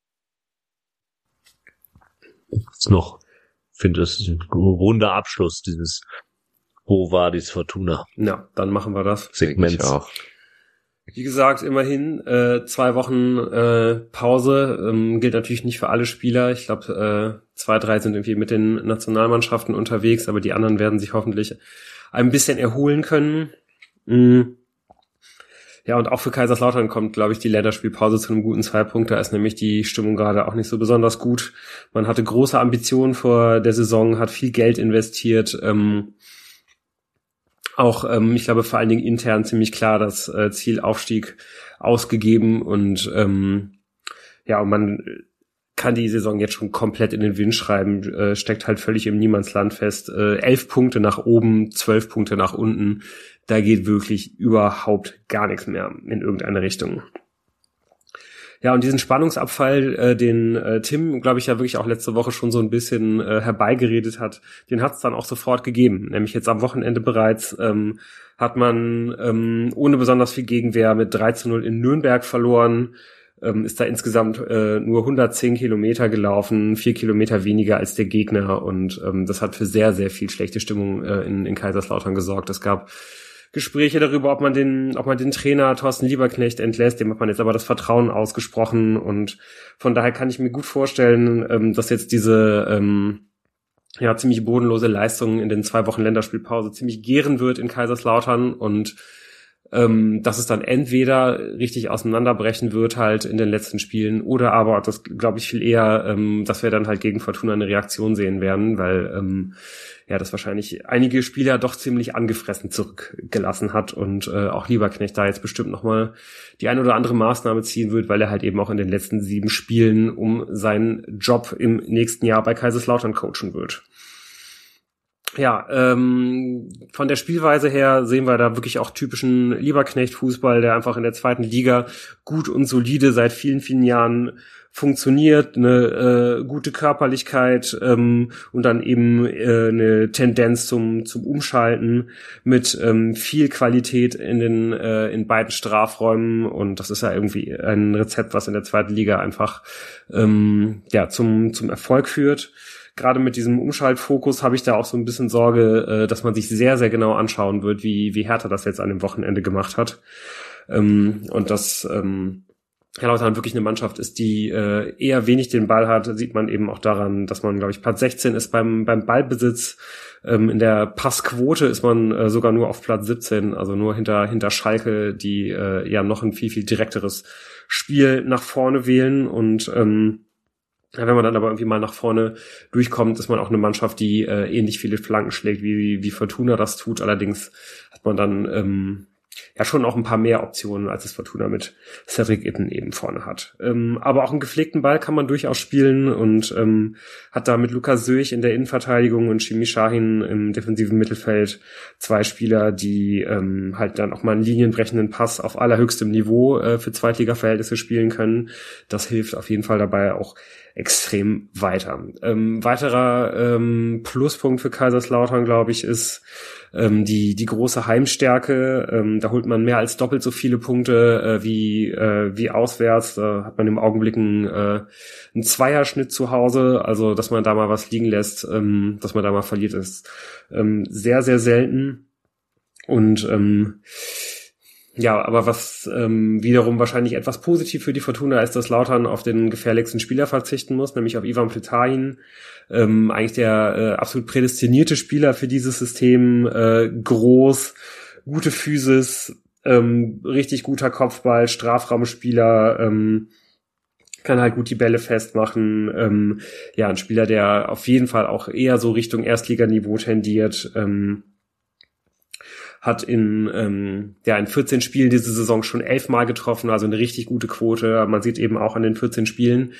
ist noch? Ich finde, das ist ein runder Abschluss dieses Quo Vadis Fortuna. Ja, dann machen wir das. Segment auch. Wie gesagt, immerhin 2 Wochen Pause. Gilt natürlich nicht für alle Spieler. Ich glaube, 2, 3 sind irgendwie mit den Nationalmannschaften unterwegs, aber die anderen werden sich hoffentlich ein bisschen erholen können. Ja, und auch für Kaiserslautern kommt, glaube ich, die Länderspielpause zu einem guten Zeitpunkt. Da ist nämlich die Stimmung gerade auch nicht so besonders gut. Man hatte große Ambitionen vor der Saison, hat viel Geld investiert. Ich glaube, vor allen Dingen intern ziemlich klar das Ziel Aufstieg ausgegeben. Und und man kann die Saison jetzt schon komplett in den Wind schreiben, steckt halt völlig im Niemandsland fest. 11 Punkte nach oben, 12 Punkte nach unten. Da geht wirklich überhaupt gar nichts mehr in irgendeine Richtung. Ja, und diesen Spannungsabfall, den Tim, glaube ich, ja wirklich auch letzte Woche schon so ein bisschen herbeigeredet hat, den hat es dann auch sofort gegeben. Nämlich jetzt am Wochenende bereits hat man ohne besonders viel Gegenwehr mit 3:0 in Nürnberg verloren. Ist da insgesamt nur 110 Kilometer gelaufen, 4 Kilometer weniger als der Gegner, und das hat für sehr, sehr viel schlechte Stimmung in Kaiserslautern gesorgt. Es gab Gespräche darüber, ob man den Trainer Thorsten Lieberknecht entlässt, dem hat man jetzt aber das Vertrauen ausgesprochen, und von daher kann ich mir gut vorstellen, dass jetzt diese ziemlich bodenlose Leistung in den 2 Wochen Länderspielpause ziemlich gären wird in Kaiserslautern, und dass es dann entweder richtig auseinanderbrechen wird halt in den letzten Spielen, oder aber, das glaube ich viel eher, dass wir dann halt gegen Fortuna eine Reaktion sehen werden, weil das wahrscheinlich einige Spieler doch ziemlich angefressen zurückgelassen hat, und auch Lieberknecht da jetzt bestimmt nochmal die ein oder andere Maßnahme ziehen wird, weil er halt eben auch in den letzten 7 Spielen um seinen Job im nächsten Jahr bei Kaiserslautern coachen wird. Ja, von der Spielweise her sehen wir da wirklich auch typischen Lieberknecht-Fußball, der einfach in der 2. Liga gut und solide seit vielen, vielen Jahren funktioniert, eine gute Körperlichkeit und dann eben eine Tendenz zum Umschalten mit viel Qualität in beiden Strafräumen, und das ist ja irgendwie ein Rezept, was in der 2. Liga einfach zum Erfolg führt. Gerade mit diesem Umschaltfokus habe ich da auch so ein bisschen Sorge, dass man sich sehr, sehr genau anschauen wird, wie Hertha das jetzt an dem Wochenende gemacht hat. Und dass Lautern wirklich eine Mannschaft ist, die eher wenig den Ball hat, sieht man eben auch daran, dass man, glaube ich, Platz 16 ist beim Ballbesitz. In der Passquote ist man sogar nur auf Platz 17, also nur hinter Schalke, die noch ein viel, viel direkteres Spiel nach vorne wählen. Und Ja, wenn man dann aber irgendwie mal nach vorne durchkommt, ist man auch eine Mannschaft, die ähnlich viele Flanken schlägt, wie Fortuna das tut. Allerdings hat man dann ja schon auch ein paar mehr Optionen, als es Fortuna mit Cedric Itten eben vorne hat. Aber auch einen gepflegten Ball kann man durchaus spielen und hat da mit Lukas Söch in der Innenverteidigung und Shimi Shahin im defensiven Mittelfeld zwei Spieler, die halt dann auch mal einen linienbrechenden Pass auf allerhöchstem Niveau für Zweitliga-Verhältnisse spielen können. Das hilft auf jeden Fall dabei auch extrem weiter. Weiterer Pluspunkt für Kaiserslautern, glaube ich, ist die große Heimstärke. Da holt man mehr als doppelt so viele Punkte wie auswärts. Da hat man im Augenblick einen Zweierschnitt zu Hause. Also, dass man da mal was liegen lässt, dass man da mal verliert, ist sehr, sehr selten. Und ja, aber was wiederum wahrscheinlich etwas positiv für die Fortuna ist, dass Lautern auf den gefährlichsten Spieler verzichten muss, nämlich auf Ivan Pletahin. Eigentlich der absolut prädestinierte Spieler für dieses System. Groß, gute Physis, richtig guter Kopfball, Strafraumspieler, kann halt gut die Bälle festmachen. Ja, ein Spieler, der auf jeden Fall auch eher so Richtung Erstliganiveau tendiert. Hat in 14 Spielen diese Saison schon 11 Mal getroffen, also eine richtig gute Quote. Man sieht eben auch an den 14 Spielen,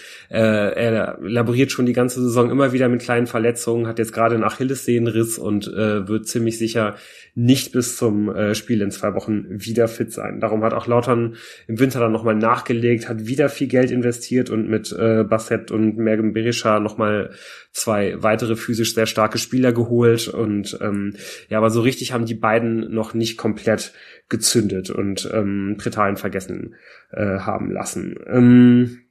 er laboriert schon die ganze Saison immer wieder mit kleinen Verletzungen, hat jetzt gerade einen Achillessehnenriss und wird ziemlich sicher nicht bis zum Spiel in 2 Wochen wieder fit sein. Darum hat auch Lautern im Winter dann nochmal nachgelegt, hat wieder viel Geld investiert und mit Bassett und Mergem Berisha nochmal 2 weitere physisch sehr starke Spieler geholt und ja, aber so richtig haben die beiden noch nicht komplett gezündet und Pletahin vergessen haben lassen.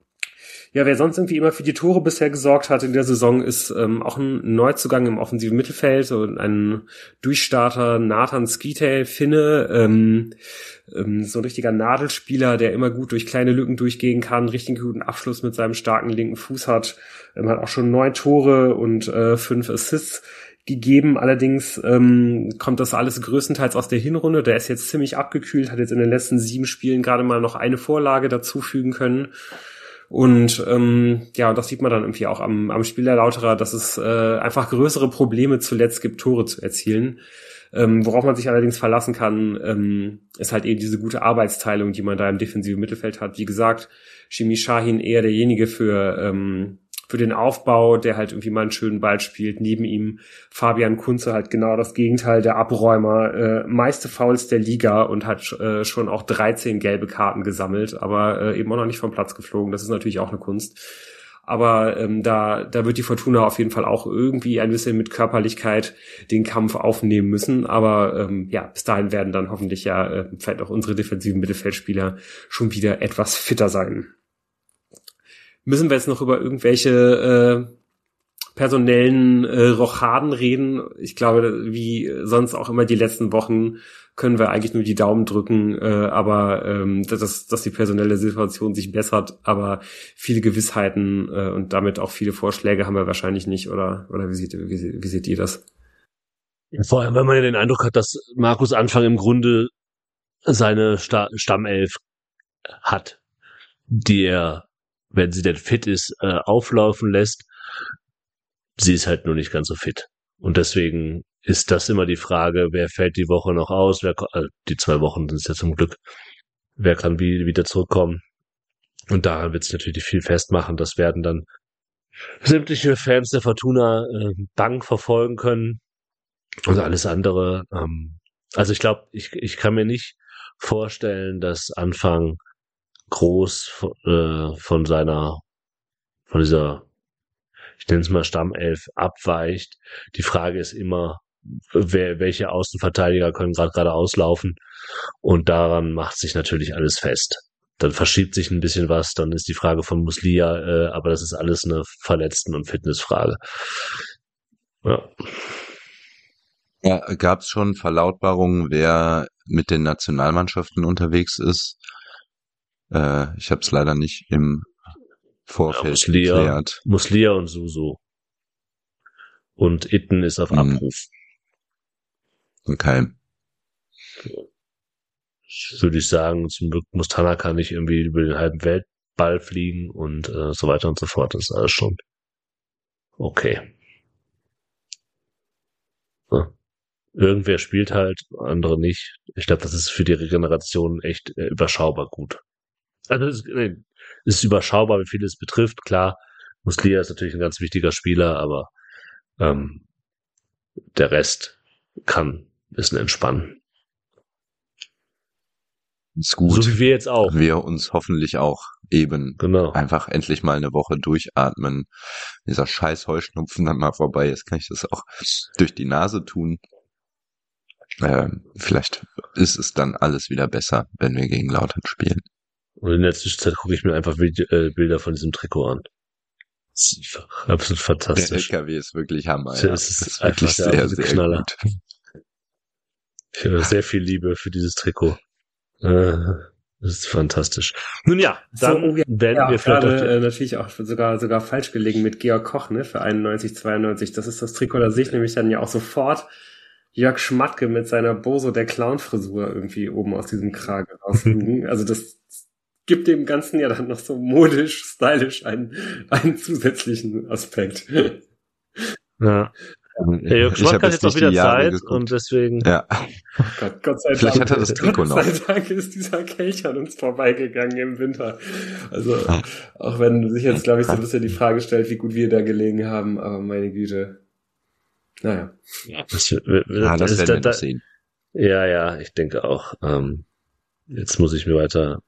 Ja, wer sonst irgendwie immer für die Tore bisher gesorgt hat in der Saison, ist auch ein Neuzugang im offensiven Mittelfeld, so ein Durchstarter, Nathan Skeeter, Finne, so ein richtiger Nadelspieler, der immer gut durch kleine Lücken durchgehen kann, richtig guten Abschluss mit seinem starken linken Fuß hat auch schon 9 Tore und 5 Assists gegeben. Allerdings kommt das alles größtenteils aus der Hinrunde. Der ist jetzt ziemlich abgekühlt, hat jetzt in den letzten 7 Spielen gerade mal noch eine Vorlage dazufügen können. Und ja, das sieht man dann irgendwie auch am Spiel der Lauterer, dass es einfach größere Probleme zuletzt gibt, Tore zu erzielen. Worauf man sich allerdings verlassen kann, ist halt eben diese gute Arbeitsteilung, die man da im defensiven Mittelfeld hat. Wie gesagt, Shimi Shahin eher derjenige für den Aufbau, der halt irgendwie mal einen schönen Ball spielt. Neben ihm Fabian Kunze halt genau das Gegenteil, der Abräumer, meiste Fouls der Liga und hat schon auch 13 gelbe Karten gesammelt, aber eben auch noch nicht vom Platz geflogen. Das ist natürlich auch eine Kunst. Aber da wird die Fortuna auf jeden Fall auch irgendwie ein bisschen mit Körperlichkeit den Kampf aufnehmen müssen. Aber ja, bis dahin werden dann hoffentlich ja vielleicht auch unsere defensiven Mittelfeldspieler schon wieder etwas fitter sein. Müssen wir jetzt noch über irgendwelche personellen Rochaden reden? Ich glaube, wie sonst auch immer die letzten Wochen können wir eigentlich nur die Daumen drücken, aber dass die personelle Situation sich bessert, aber viele Gewissheiten und damit auch viele Vorschläge haben wir wahrscheinlich nicht, oder wie seht ihr das? Vor allem, wenn man ja den Eindruck hat, dass Markus Anfang im Grunde seine Stammelf hat, die er, wenn sie denn fit ist, auflaufen lässt. Sie ist halt nur nicht ganz so fit. Und deswegen ist das immer die Frage, wer fällt die Woche noch aus? Die 2 Wochen sind es ja zum Glück. Wer kann wieder zurückkommen? Und daran wird es natürlich viel festmachen. Das werden dann sämtliche Fans der Fortuna bang verfolgen können. Und alles andere. Also ich glaube, ich kann mir nicht vorstellen, dass Anfang groß von dieser, ich nenne es mal Stammelf, abweicht. Die Frage ist immer, welche Außenverteidiger können gerade auslaufen, und daran macht sich natürlich alles fest. Dann verschiebt sich ein bisschen was, dann ist die Frage von Muslia, aber das ist alles eine Verletzten- und Fitnessfrage. Ja. Ja, gab es schon Verlautbarungen, wer mit den Nationalmannschaften unterwegs ist? Ich habe es leider nicht im Vorfeld geklärt. Muslia und Suso. Und Itten ist auf Abruf. Okay. Würde ich sagen, zum Glück muss Tanaka nicht irgendwie über den halben Ball fliegen und so weiter und so fort. Das ist alles schon okay. Ja. Irgendwer spielt halt, andere nicht. Ich glaube, das ist für die Regeneration echt überschaubar gut. Also es ist überschaubar, wie viel es betrifft. Klar, Muslia ist natürlich ein ganz wichtiger Spieler, aber der Rest kann ein bisschen entspannen. Ist gut. So wie wir jetzt auch. Wir uns hoffentlich auch eben einfach endlich mal eine Woche durchatmen. Dieser scheiß Heuschnupfen dann mal vorbei ist, kann ich das auch durch die Nase tun. Vielleicht ist es dann alles wieder besser, wenn wir gegen Lautern spielen. Und in der Zwischenzeit gucke ich mir einfach Bilder von diesem Trikot an. Das ist absolut fantastisch. Der LKW ist wirklich Hammer. Ja. Das ist wirklich sehr, sehr Knaller. Gut. Ich habe sehr viel Liebe für dieses Trikot. Das ist fantastisch. Nun ja, dann werden wir vielleicht natürlich auch sogar falsch gelegen mit Georg Koch, ne, für 91, 92. Das ist das Trikot, da sehe ich nämlich dann ja auch sofort Jörg Schmatke mit seiner Boso der Clown-Frisur irgendwie oben aus diesem Kragen rausfliegen. Also das gibt dem Ganzen ja dann noch so modisch, stylisch einen zusätzlichen Aspekt. Ja. Jörg Schmatke hat jetzt auch wieder Zeit und deswegen... Ja. Oh Gott sei Dank. Vielleicht hat er das Trikot noch. Gott sei Dank ist dieser Kelch an uns vorbeigegangen im Winter. Also, auch wenn sich jetzt, glaube ich, so ein bisschen die Frage stellt, wie gut wir da gelegen haben, aber meine Güte. Naja. Das werden wir sehen. Ja, ich denke auch. Jetzt muss ich mir weiter...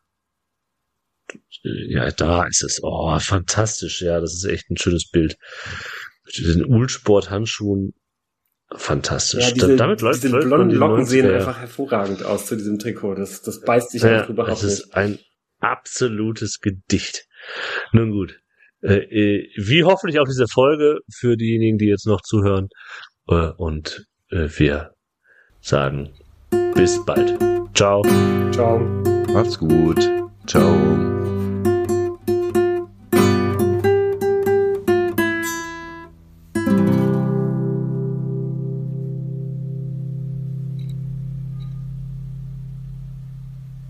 ja, da ist es. Oh, fantastisch. Ja, das ist echt ein schönes Bild. Mit diesen Uhlsport-Handschuhen. Fantastisch. Ja, damit diese blonden Locken sehen einfach hervorragend aus zu diesem Trikot. Das beißt sich einfach überhaupt nicht. Das ist ein absolutes Gedicht. Nun gut. Wie hoffentlich auch diese Folge für diejenigen, die jetzt noch zuhören. Und wir sagen bis bald. Ciao. Ciao. Macht's gut. Ciao.